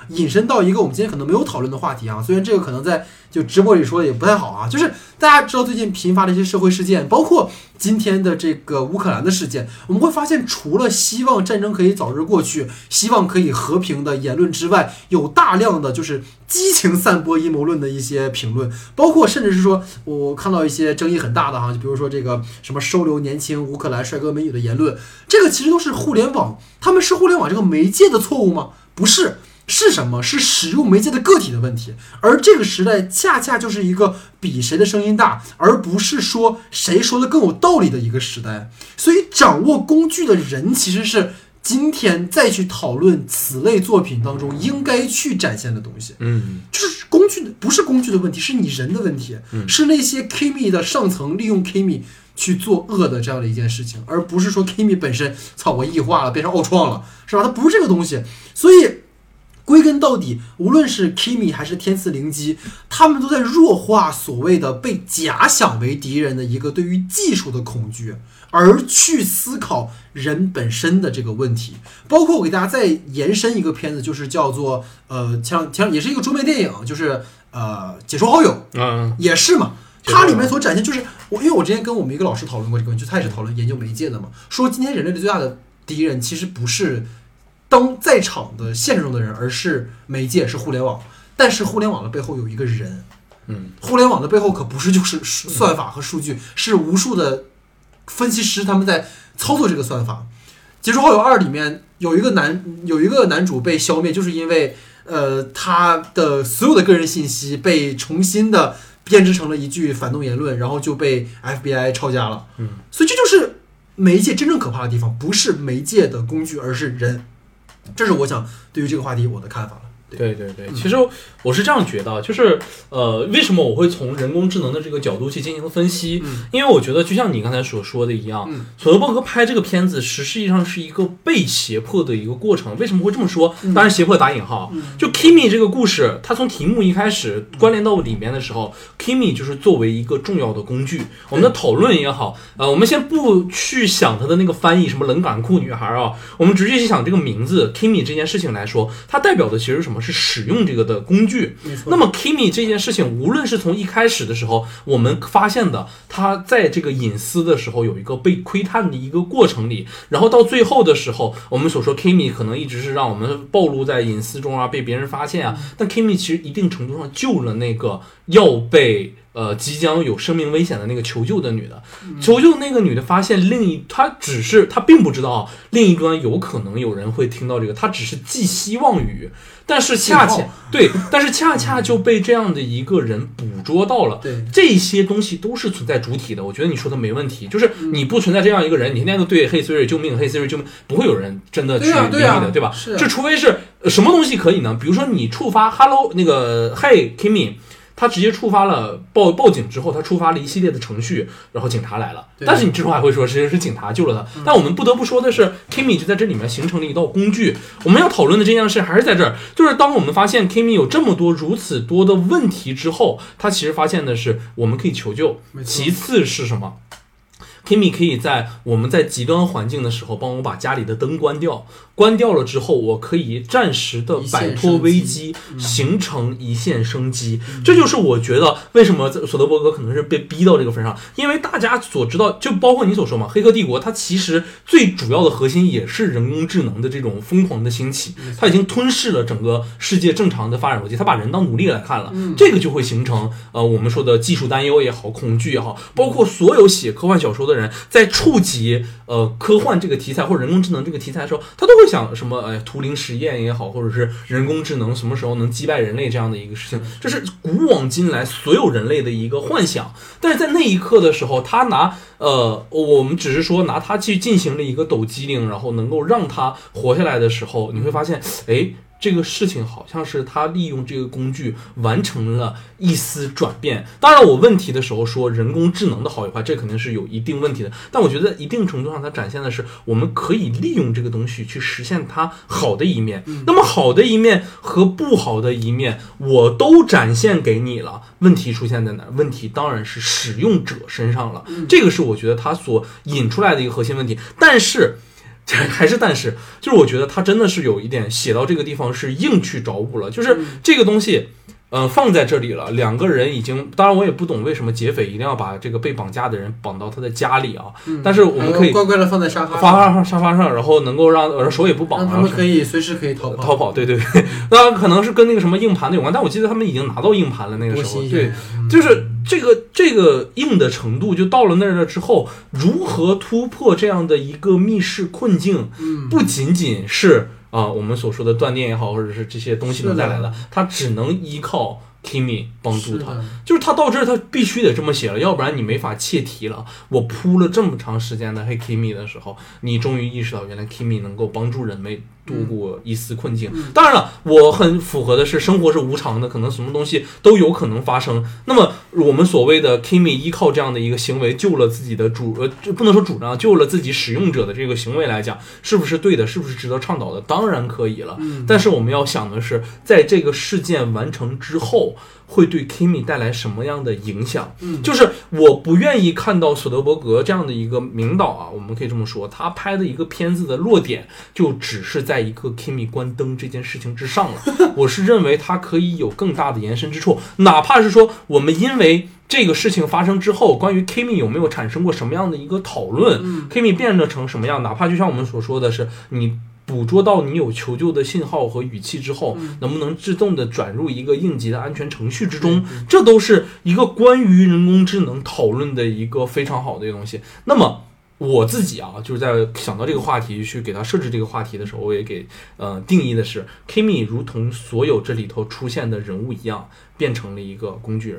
[SPEAKER 1] 引申到一个我们今天可能没有讨论的话题啊，虽然这个可能在就直播里说也不太好啊，就是大家知道最近频发的一些社会事件，包括今天的这个乌克兰的事件，我们会发现除了希望战争可以早日过去，希望可以和平的言论之外，有大量的就是激情散播阴谋论的一些评论，包括甚至是说我看到一些争议很大的哈，就比如说这个什么收留年轻乌克兰帅哥美女的言论，这个其实都是互联网，他们是互联网这个媒介的错误吗？不是。是什么？是使用媒介的个体的问题，而这个时代恰恰就是一个比谁的声音大，而不是说谁说的更有道理的一个时代。所以掌握工具的人其实是今天再去讨论此类作品当中应该去展现的东西。
[SPEAKER 2] 嗯，
[SPEAKER 1] 就是工具的不是工具的问题，是你人的问题，
[SPEAKER 2] 嗯、
[SPEAKER 1] 是那些 Kimi 的上层利用 Kimi 去做恶的这样的一件事情，而不是说 Kimi 本身操我异化了变成奥创了，是吧？它不是这个东西，所以。归根到底，无论是 Kimi 还是天赐灵机，他们都在弱化所谓的被假想为敌人的一个对于技术的恐惧，而去思考人本身的这个问题。包括我给大家再延伸一个片子，就是叫做呃，像像也是一个中美电影，就是呃，解说好友，
[SPEAKER 2] 嗯，
[SPEAKER 1] 也是嘛。它里面所展现就是我，因为我之前跟我们一个老师讨论过这个问题，就他也是讨论研究媒介的嘛，说今天人类的最大的敌人其实不是。当在场的现实中的人，而是媒介，是互联网。但是互联网的背后有一个人，
[SPEAKER 2] 嗯，
[SPEAKER 1] 互联网的背后可不是就是算法和数据，是无数的分析师他们在操作这个算法。解说好友二里面有一个男有一个男主被消灭，就是因为呃他的所有的个人信息被重新的编织成了一句反动言论，然后就被 F B I 抄家了。
[SPEAKER 2] 嗯，
[SPEAKER 1] 所以这就是媒介真正可怕的地方，不是媒介的工具，而是人。这是我想对于这个话题我的看法了。
[SPEAKER 2] 对对对，其实我是这样觉得，就是呃，为什么我会从人工智能的这个角度去进行分析？
[SPEAKER 1] 嗯、
[SPEAKER 2] 因为我觉得就像你刚才所说的一样，
[SPEAKER 1] 嗯、
[SPEAKER 2] 索德伯格拍这个片子实际上是一个被胁迫的一个过程。为什么会这么说？当然，胁迫打引号。
[SPEAKER 1] 嗯、
[SPEAKER 2] 就 Kimi 这个故事，它从题目一开始关联到里面的时候、嗯、，Kimi 就是作为一个重要的工具。我们的讨论也好，呃，我们先不去想它的那个翻译，什么冷感酷女孩啊，我们直接去想这个名字 Kimi 这件事情来说，它代表的其实是什么？是使用这个的工具。那么 Kimi 这件事情，无论是从一开始的时候我们发现的他在这个隐私的时候有一个被窥探的一个过程里，然后到最后的时候我们所说 Kimi 可能一直是让我们暴露在隐私中啊，被别人发现啊，但 Kimi 其实一定程度上救了那个要被呃即将有生命危险的那个求救的女的。求救那个女的发现另一她只是她并不知道另一端有可能有人会听到这个，她只是寄希望于，但是恰恰对，但是恰恰就被这样的一个人捕捉到了。
[SPEAKER 1] 对，
[SPEAKER 2] 这些东西都是存在主体的。我觉得你说的没问题，就是你不存在这样一个人，你天天都对嘿 Siri 救命，嘿 Siri 救命，不会有人真的去理你的，
[SPEAKER 1] 对啊，对啊，
[SPEAKER 2] 对吧？
[SPEAKER 1] 是啊，
[SPEAKER 2] 这除非是什么东西可以呢？比如说你触发 Hello 那个 Hey Kimi。他直接触发了报报警之后，他触发了一系列的程序，然后警察来了。但是你之后还会说，其实是警察救了他。
[SPEAKER 1] 嗯、
[SPEAKER 2] 但我们不得不说的是 ，Kimi 就在这里面形成了一道工具。我们要讨论的这件事还是在这儿，就是当我们发现 Kimi 有这么多如此多的问题之后，他其实发现的是我们可以求救。其次是什么？Kimi 可以在我们在极端环境的时候帮我把家里的灯关掉，关掉了之后我可以暂时的摆脱危机，形成一线生机、嗯、这就是我觉得为什么索德伯格可能是被逼到这个份上，因为大家所知道就包括你所说嘛，黑客帝国它其实最主要的核心也是人工智能的这种疯狂的兴起，它已经吞噬了整个世界正常的发展逻辑，它把人当奴隶来看了、嗯、这个就会形成呃我们说的技术担忧也好，恐惧也好，包括所有写科幻小说的人在触及呃科幻这个题材或者人工智能这个题材的时候，他都会想什么呃图灵实验也好，或者是人工智能什么时候能击败人类这样的一个事情，这是古往今来所有人类的一个幻想。但是在那一刻的时候，他拿呃我们只是说拿它去进行了一个抖机灵，然后能够让它活下来的时候，你会发现哎这个事情好像是他利用这个工具完成了一丝转变。当然我问题的时候说人工智能的好与坏，这肯定是有一定问题的，但我觉得一定程度上它展现的是我们可以利用这个东西去实现它好的一面、嗯、那么好的一面和不好的一面我都展现给你了，问题出现在哪？问题当然是使用者身上了、嗯、这个是我觉得它所引出来的一个核心问题。但是还是但是，就是我觉得他真的是有一点写到这个地方是硬去找补了，就是这个东西。呃，放在这里了，两个人已经，当然我也不懂为什么劫匪一定要把这个被绑架的人绑到他的家里啊，嗯、但是我们可以
[SPEAKER 1] 乖乖的放在沙发
[SPEAKER 2] 发上沙发上，然后能够让呃手也不绑，
[SPEAKER 1] 让他们可以随时可以逃跑。
[SPEAKER 2] 逃跑，对对对，当然可能是跟那个什么硬盘的有关，但我记得他们已经拿到硬盘了，那个时候，对，
[SPEAKER 1] 嗯、
[SPEAKER 2] 就是这个这个硬的程度，就到了那儿了之后，如何突破这样的一个密室困境，
[SPEAKER 1] 嗯、
[SPEAKER 2] 不仅仅是。啊、呃，我们所说的断电也好，或者是这些东西能带来的，他只能依靠 Kimi 帮助他，就是他到这儿他必须得这么写了，要不然你没法切题了。我铺了这么长时间的黑 Kimi 的时候，你终于意识到原来 Kimi 能够帮助人类度过一丝困境。
[SPEAKER 1] 嗯、
[SPEAKER 2] 当然了，我很符合的是生活是无常的，可能什么东西都有可能发生。那么我们所谓的 Kimi 依靠这样的一个行为救了自己的主呃，不能说主张，救了自己使用者的这个行为来讲，是不是对的？是不是值得倡导的？当然可以了。
[SPEAKER 1] 嗯、
[SPEAKER 2] 但是我们要想的是，在这个事件完成之后，会对 Kimi 带来什么样的影响？
[SPEAKER 1] 嗯、
[SPEAKER 2] 就是我不愿意看到索德伯格这样的一个名导啊，我们可以这么说，他拍的一个片子的落点就只是在一个 Kimi 关灯这件事情之上了。我是认为他可以有更大的延伸之处，哪怕是说我们因为这个事情发生之后，关于 Kimi 有没有产生过什么样的一个讨论、
[SPEAKER 1] 嗯、
[SPEAKER 2] Kimi 变得成什么样，哪怕就像我们所说的是你捕捉到你有求救的信号和语气之后、
[SPEAKER 1] 嗯、
[SPEAKER 2] 能不能自动的转入一个应急的安全程序之中、嗯、这都是一个关于人工智能讨论的一个非常好的一个东西。那么我自己啊，就是在想到这个话题去给他设置这个话题的时候，我也给呃定义的是 Kimi 如同所有这里头出现的人物一样，变成了一个工具人。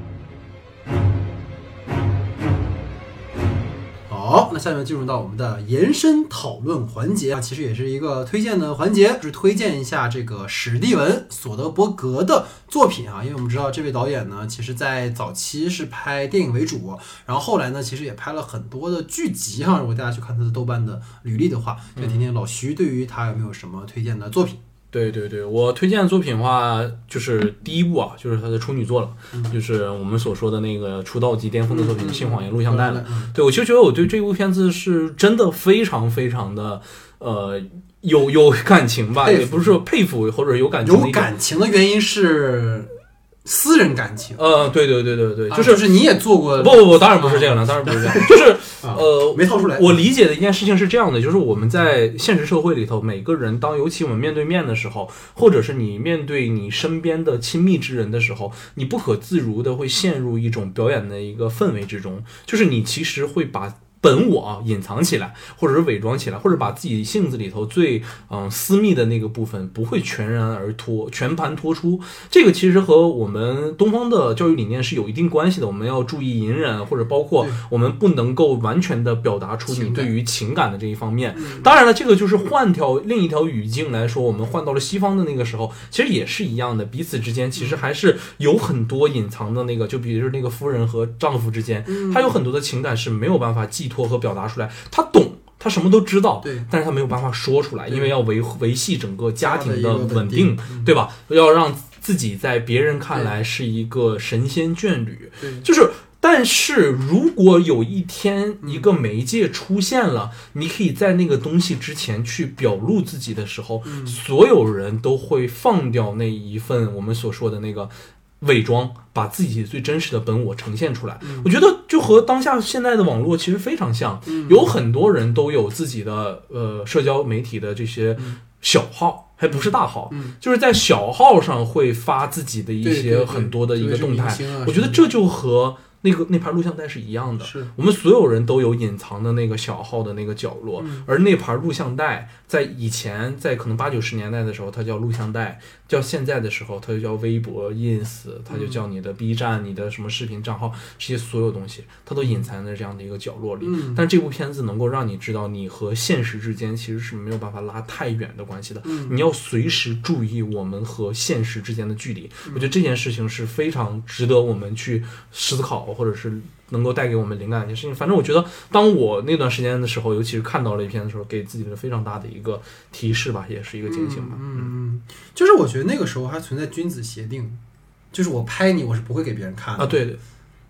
[SPEAKER 1] 好，那下面进入到我们的延伸讨论环节啊，其实也是一个推荐的环节，就是推荐一下这个史蒂文·索德伯格的作品啊。因为我们知道这位导演呢，其实在早期是拍电影为主，然后后来呢，其实也拍了很多的剧集哈。如果大家去看他的豆瓣的履历的话，就听听老徐对于他有没有什么推荐的作品。
[SPEAKER 2] 对对对，我推荐的作品的话，就是第一部啊，就是他的处女作了，嗯、就是我们所说的那个出道即巅峰的作品《性谎言录像带》了。
[SPEAKER 1] 嗯、
[SPEAKER 2] 对，我其实觉得我对这部片子是真的非常非常的呃有有感情吧，也不是说佩服或者有感情的。
[SPEAKER 1] 有感情的原因是私人感情。
[SPEAKER 2] 呃，对对对对对，
[SPEAKER 1] 啊、
[SPEAKER 2] 就是、
[SPEAKER 1] 就是你也做过。
[SPEAKER 2] 不不不，当然不是这样了，啊、当然不是这样，就是。呃，
[SPEAKER 1] 没套出来。
[SPEAKER 2] 我理解的一件事情是这样的，就是我们在现实社会里头，每个人当尤其我们面对面的时候，或者是你面对你身边的亲密之人的时候，你不可自如的会陷入一种表演的一个氛围之中，就是你其实会把本我啊隐藏起来，或者是伪装起来，或者把自己性子里头最嗯私密的那个部分不会全然而脱全盘托出。这个其实和我们东方的教育理念是有一定关系的，我们要注意隐忍，或者包括我们不能够完全的表达出你对于情感的这一方面。当然了，这个就是换条另一条语境来说，我们换到了西方的那个时候，其实也是一样的，彼此之间其实还是有很多隐藏的那个，就比如那个夫人和丈夫之间，他有很多的情感是没有办法寄托和表达出来，他懂，他什么都知道，
[SPEAKER 1] 对，
[SPEAKER 2] 但是他没有办法说出来，因为要维维系整个家庭的稳定，
[SPEAKER 1] 嗯、
[SPEAKER 2] 对吧？要让自己在别人看来是一个神仙眷侣，就是。但是如果有一天一个媒介出现了，嗯、你可以在那个东西之前去表露自己的时候，
[SPEAKER 1] 嗯、
[SPEAKER 2] 所有人都会放掉那一份我们所说的那个伪装，把自己最真实的本我呈现出来。
[SPEAKER 1] 嗯、
[SPEAKER 2] 我觉得就和当下现在的网络其实非常像，
[SPEAKER 1] 嗯、
[SPEAKER 2] 有很多人都有自己的呃社交媒体的这些小号，还不是大号，
[SPEAKER 1] 嗯、
[SPEAKER 2] 就是在小号上会发自己的一些很多的一个动态。
[SPEAKER 1] 对对对，
[SPEAKER 2] 我觉得这就和那个那盘录像带是一样的，
[SPEAKER 1] 是
[SPEAKER 2] 我们所有人都有隐藏的那个小号的那个角落，
[SPEAKER 1] 嗯、
[SPEAKER 2] 而那盘录像带在以前，在可能八九十年代的时候，它叫录像带；叫现在的时候，它就叫微博、ins， 它就叫你的 B 站、你的什么视频账号，这些所有东西，它都隐藏在这样的一个角落里。
[SPEAKER 1] 嗯、
[SPEAKER 2] 但这部片子能够让你知道，你和现实之间其实是没有办法拉太远的关系的。
[SPEAKER 1] 嗯、
[SPEAKER 2] 你要随时注意我们和现实之间的距离。
[SPEAKER 1] 嗯、
[SPEAKER 2] 我觉得这件事情是非常值得我们去思考，或者是能够带给我们灵感的一件事情。反正我觉得当我那段时间的时候，尤其是看到了一篇的时候，给自己的非常大的一个提示吧，也是一个警醒吧。
[SPEAKER 1] 嗯嗯，就是我觉得那个时候还存在君子协定，就是我拍你我是不会给别人看的
[SPEAKER 2] 啊。对对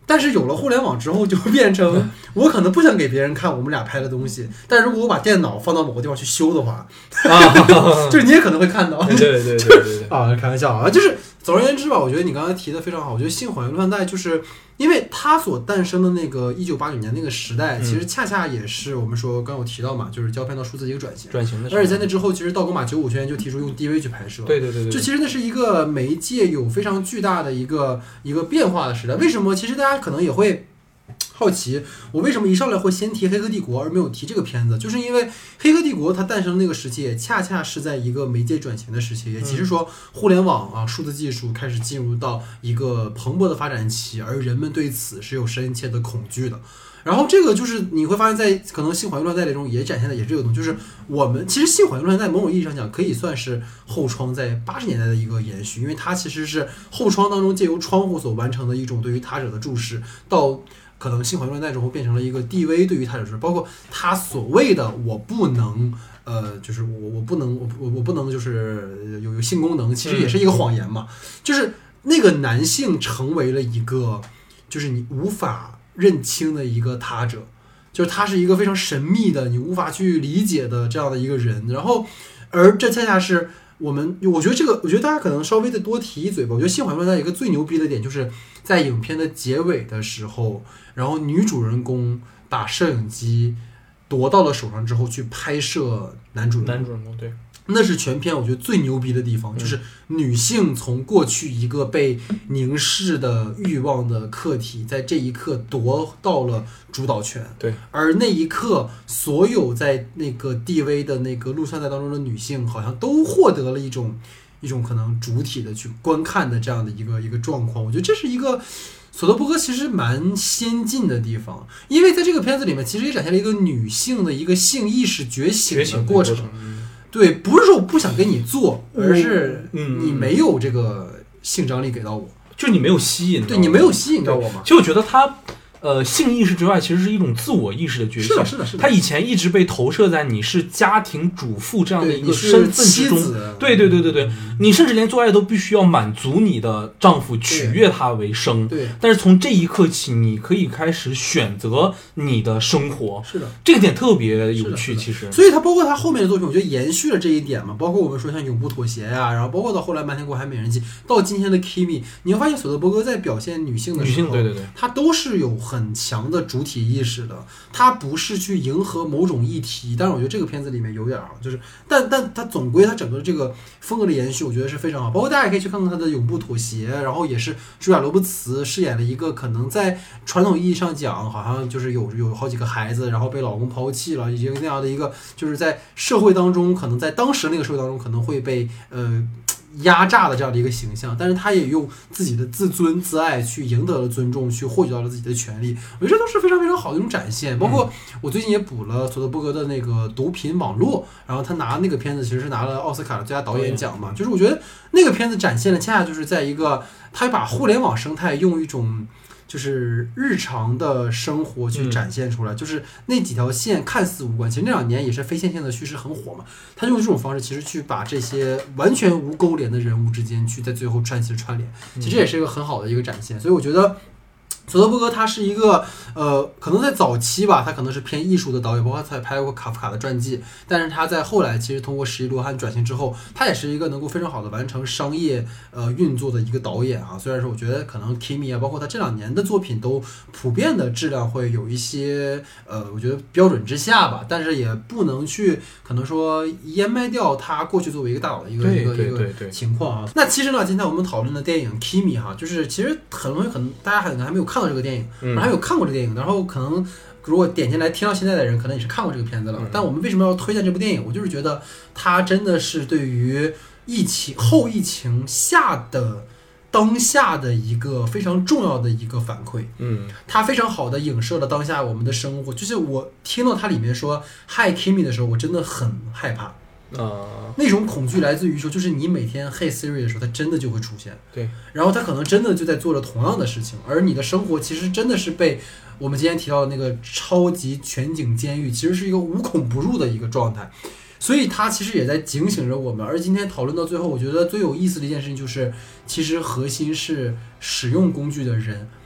[SPEAKER 1] 但是有了互联网之后，就变成我可能不想给别人看我们俩拍的东西，但如果我把电脑放到某个地方去修的话，啊、就是你也可能会看到。
[SPEAKER 2] 对对对对对对
[SPEAKER 1] 啊，开玩笑啊，就是总而言之吧，我觉得你刚才提的非常好。我觉得性谎言录像带就是因为它所诞生的那个一九八九年那个时代，其实恰恰也是我们说刚有提到嘛，就是胶片到数字一个转型。
[SPEAKER 2] 转型的。
[SPEAKER 1] 而且在那之后，其实道格玛九五学院就提出用 D V 去拍摄。
[SPEAKER 2] 对对对对。
[SPEAKER 1] 就其实那是一个媒介有非常巨大的一个一个变化的时代。为什么？其实大家可能也会好奇，我为什么一上来会先提《黑客帝国》而没有提这个片子？就是因为《黑客帝国》它诞生的那个时期，也恰恰是在一个媒介转型的时期，也即是说互联网啊、数字技术开始进入到一个蓬勃的发展期，而人们对此是有深切的恐惧的。然后这个就是你会发现在可能性谎言录像带中也展现的也是这个东西，就是我们其实性谎言录像带某种意义上讲可以算是后窗在八十年代的一个延续，因为它其实是后窗当中借由窗户所完成的一种对于他者的注视，到可能性谎言录像带之后变成了一个 D V 对于他者注视，包括他所谓的我不能呃，就是我我不能我我我不能就是有有性功能，其实也是一个谎言嘛，就是那个男性成为了一个就是你无法认清的一个他者，就是他是一个非常神秘的你无法去理解的这样的一个人，然后而这恰恰是我们我觉得这个我觉得大家可能稍微的多提一嘴吧。我觉得性谎言录像带一个最牛逼的点就是在影片的结尾的时候，然后女主人公把摄影机夺到了手上之后去拍摄男主人公，
[SPEAKER 2] 男主人公对，
[SPEAKER 1] 那是全片我觉得最牛逼的地方，就是女性从过去一个被凝视的欲望的客体，在这一刻夺到了主导权。
[SPEAKER 2] 对，
[SPEAKER 1] 而那一刻，所有在那个 D V 的那个录像带当中的女性，好像都获得了一种一种可能主体的去观看的这样的一个一个状况。我觉得这是一个索德伯格其实蛮先进的地方，因为在这个片子里面，其实也展现了一个女性的一个性意识觉醒的过程。对，不是说我不想跟你做，而是你没有这个性张力给到我，
[SPEAKER 2] 就你没有吸引，
[SPEAKER 1] 对你没有吸引到我嘛。
[SPEAKER 2] 其实我觉得他。呃，性意识之外，其实是一种自我意识的觉醒。
[SPEAKER 1] 是的，是的，是的。
[SPEAKER 2] 他以前一直被投射在你是家庭主妇这样的一个身份之中。对对对对对，嗯、你甚至连做爱都必须要满足你的丈夫，取悦他为生。
[SPEAKER 1] 对。
[SPEAKER 2] 但是从这一刻起，你可以开始选择你的生活。
[SPEAKER 1] 是的，
[SPEAKER 2] 这个点特别有趣，其实。
[SPEAKER 1] 所以他包括他后面的作品，我觉得延续了这一点嘛。包括我们说像《永不妥协》呀，然后包括到后来《瞒天过海美人计》，到今天的 Kimi， 你会发现索德伯格在表现女性的时候，
[SPEAKER 2] 女性对对对，
[SPEAKER 1] 他都是有很强的主体意识的，他不是去迎合某种议题，但是我觉得这个片子里面有点啊，就是，但但他总归他整个这个风格的延续，我觉得是非常好。包括大家也可以去看看他的《永不妥协》，然后也是茱莉亚·罗伯茨饰演了一个可能在传统意义上讲，好像就是有有好几个孩子，然后被老公抛弃了，已经那样的一个，就是在社会当中，可能在当时那个社会当中可能会被呃。压榨的这样的一个形象，但是他也用自己的自尊自爱去赢得了尊重，去获取到了自己的权利。我觉得这都是非常非常好的一种展现。包括我最近也补了索德伯格的那个毒品网络，然后他拿那个片子其实是拿了奥斯卡的最佳导演奖嘛，就是我觉得那个片子展现了恰恰就是在一个他把互联网生态用一种就是日常的生活去展现出来，嗯、就是那几条线看似无关，其实那两年也是非线性的叙事很火嘛。他用这种方式，其实去把这些完全无勾连的人物之间，去在最后串起串联，其实也是一个很好的一个展现。所以我觉得索德伯格他是一个呃，可能在早期吧，他可能是偏艺术的导演，包括他也拍过卡夫卡的传记，但是他在后来其实通过《十一罗汉》转型之后，他也是一个能够非常好的完成商业呃运作的一个导演啊。虽然说我觉得可能 Kimi 啊，包括他这两年的作品都普遍的质量会有一些呃，我觉得标准之下吧，但是也不能去可能说掩埋掉他过去作为一个大导的一个一个一个情况啊。那其实呢，今天我们讨论的电影 Kimi 哈，就是其实很容易可能大家可能还没有看到这个电影，然后还有看过这个电影，然后可能如果点进来听到现在的人，可能也是看过这个片子了。但我们为什么要推荐这部电影？我就是觉得它真的是对于疫情后疫情下的当下的一个非常重要的一个反馈。嗯，它非常好的影射了当下我们的生活。就是我听到它里面说 Hi Kimi 的时候，我真的很害怕。
[SPEAKER 2] Uh,
[SPEAKER 1] 那种恐惧来自于说，就是你每天 Hey Siri 的时候，它真的就会出现。
[SPEAKER 2] 对，
[SPEAKER 1] 然后它可能真的就在做着同样的事情，而你的生活其实真的是被我们今天提到的那个超级全景监狱，其实是一个无孔不入的一个状态。所以它其实也在警醒着我们。而今天讨论到最后，我觉得最有意思的一件事情就是，其实核心是使用工具的人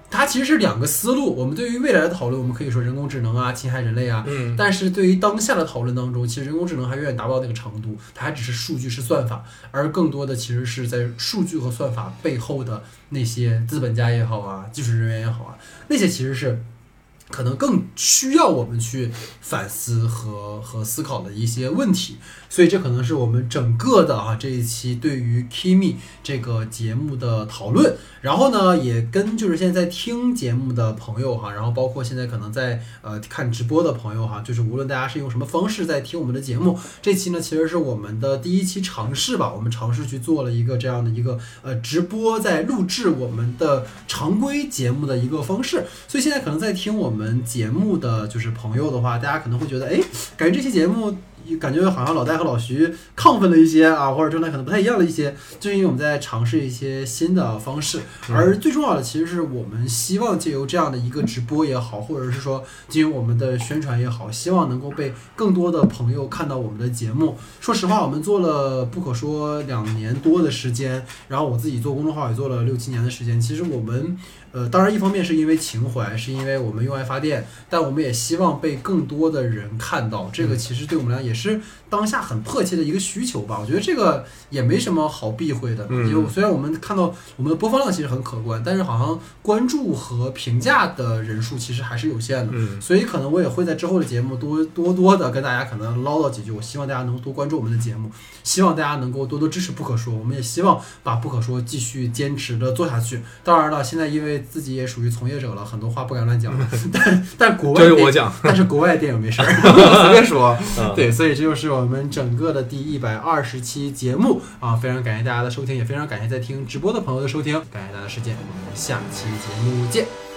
[SPEAKER 1] 它其实是两个思路。我们对于未来的讨论，我们可以说人工智能啊侵害人类啊，
[SPEAKER 2] 嗯，
[SPEAKER 1] 但是对于当下的讨论当中，其实人工智能还远远达不到那个程度，它还只是数据是算法，而更多的其实是在数据和算法背后的那些资本家也好啊，技术人员也好啊，那些其实是可能更需要我们去反思和和思考的一些问题。所以这可能是我们整个的啊这一期对于 Kimi 这个节目的讨论。然后呢，也跟就是现在在听节目的朋友哈，然后包括现在可能在呃看直播的朋友哈，就是无论大家是用什么方式在听我们的节目，这期呢其实是我们的第一期尝试吧，我们尝试去做了一个这样的一个呃直播在录制我们的常规节目的一个方式。所以现在可能在听我们节目的就是朋友的话，大家可能会觉得，哎，感觉这期节目感觉好像老戴和老徐亢奋了一些啊，或者状态可能不太一样的一些，就是因为我们在尝试一些新的方式。而最重要的其实是我们希望借由这样的一个直播也好，或者是说借由我们的宣传也好，希望能够被更多的朋友看到我们的节目。说实话，我们做了不可说两年多的时间，然后我自己做公众号也做了六七年的时间。其实我们呃，当然一方面是因为情怀，是因为我们用爱发电，但我们也希望被更多的人看到。这个其实对我们来讲也是当下很迫切的一个需求吧。我觉得这个也没什么好避讳的，因为虽然我们看到我们的播放量其实很可观，但是好像关注和评价的人数其实还是有限的。
[SPEAKER 2] 嗯，
[SPEAKER 1] 所以可能我也会在之后的节目多多多的跟大家可能唠叨几句。我希望大家能多关注我们的节目，希望大家能够多多支持不可说。我们也希望把不可说继续坚持的做下去。当然了，现在因为自己也属于从业者了，很多话不敢乱讲，但但国外
[SPEAKER 2] 这是我讲，
[SPEAKER 1] 但是国外电影没事儿，随便说。对，所以这就是我们整个的第一百二十期节目啊！非常感谢大家的收听，也非常感谢在听直播的朋友的收听，感谢大家的时间，我们下期节目见。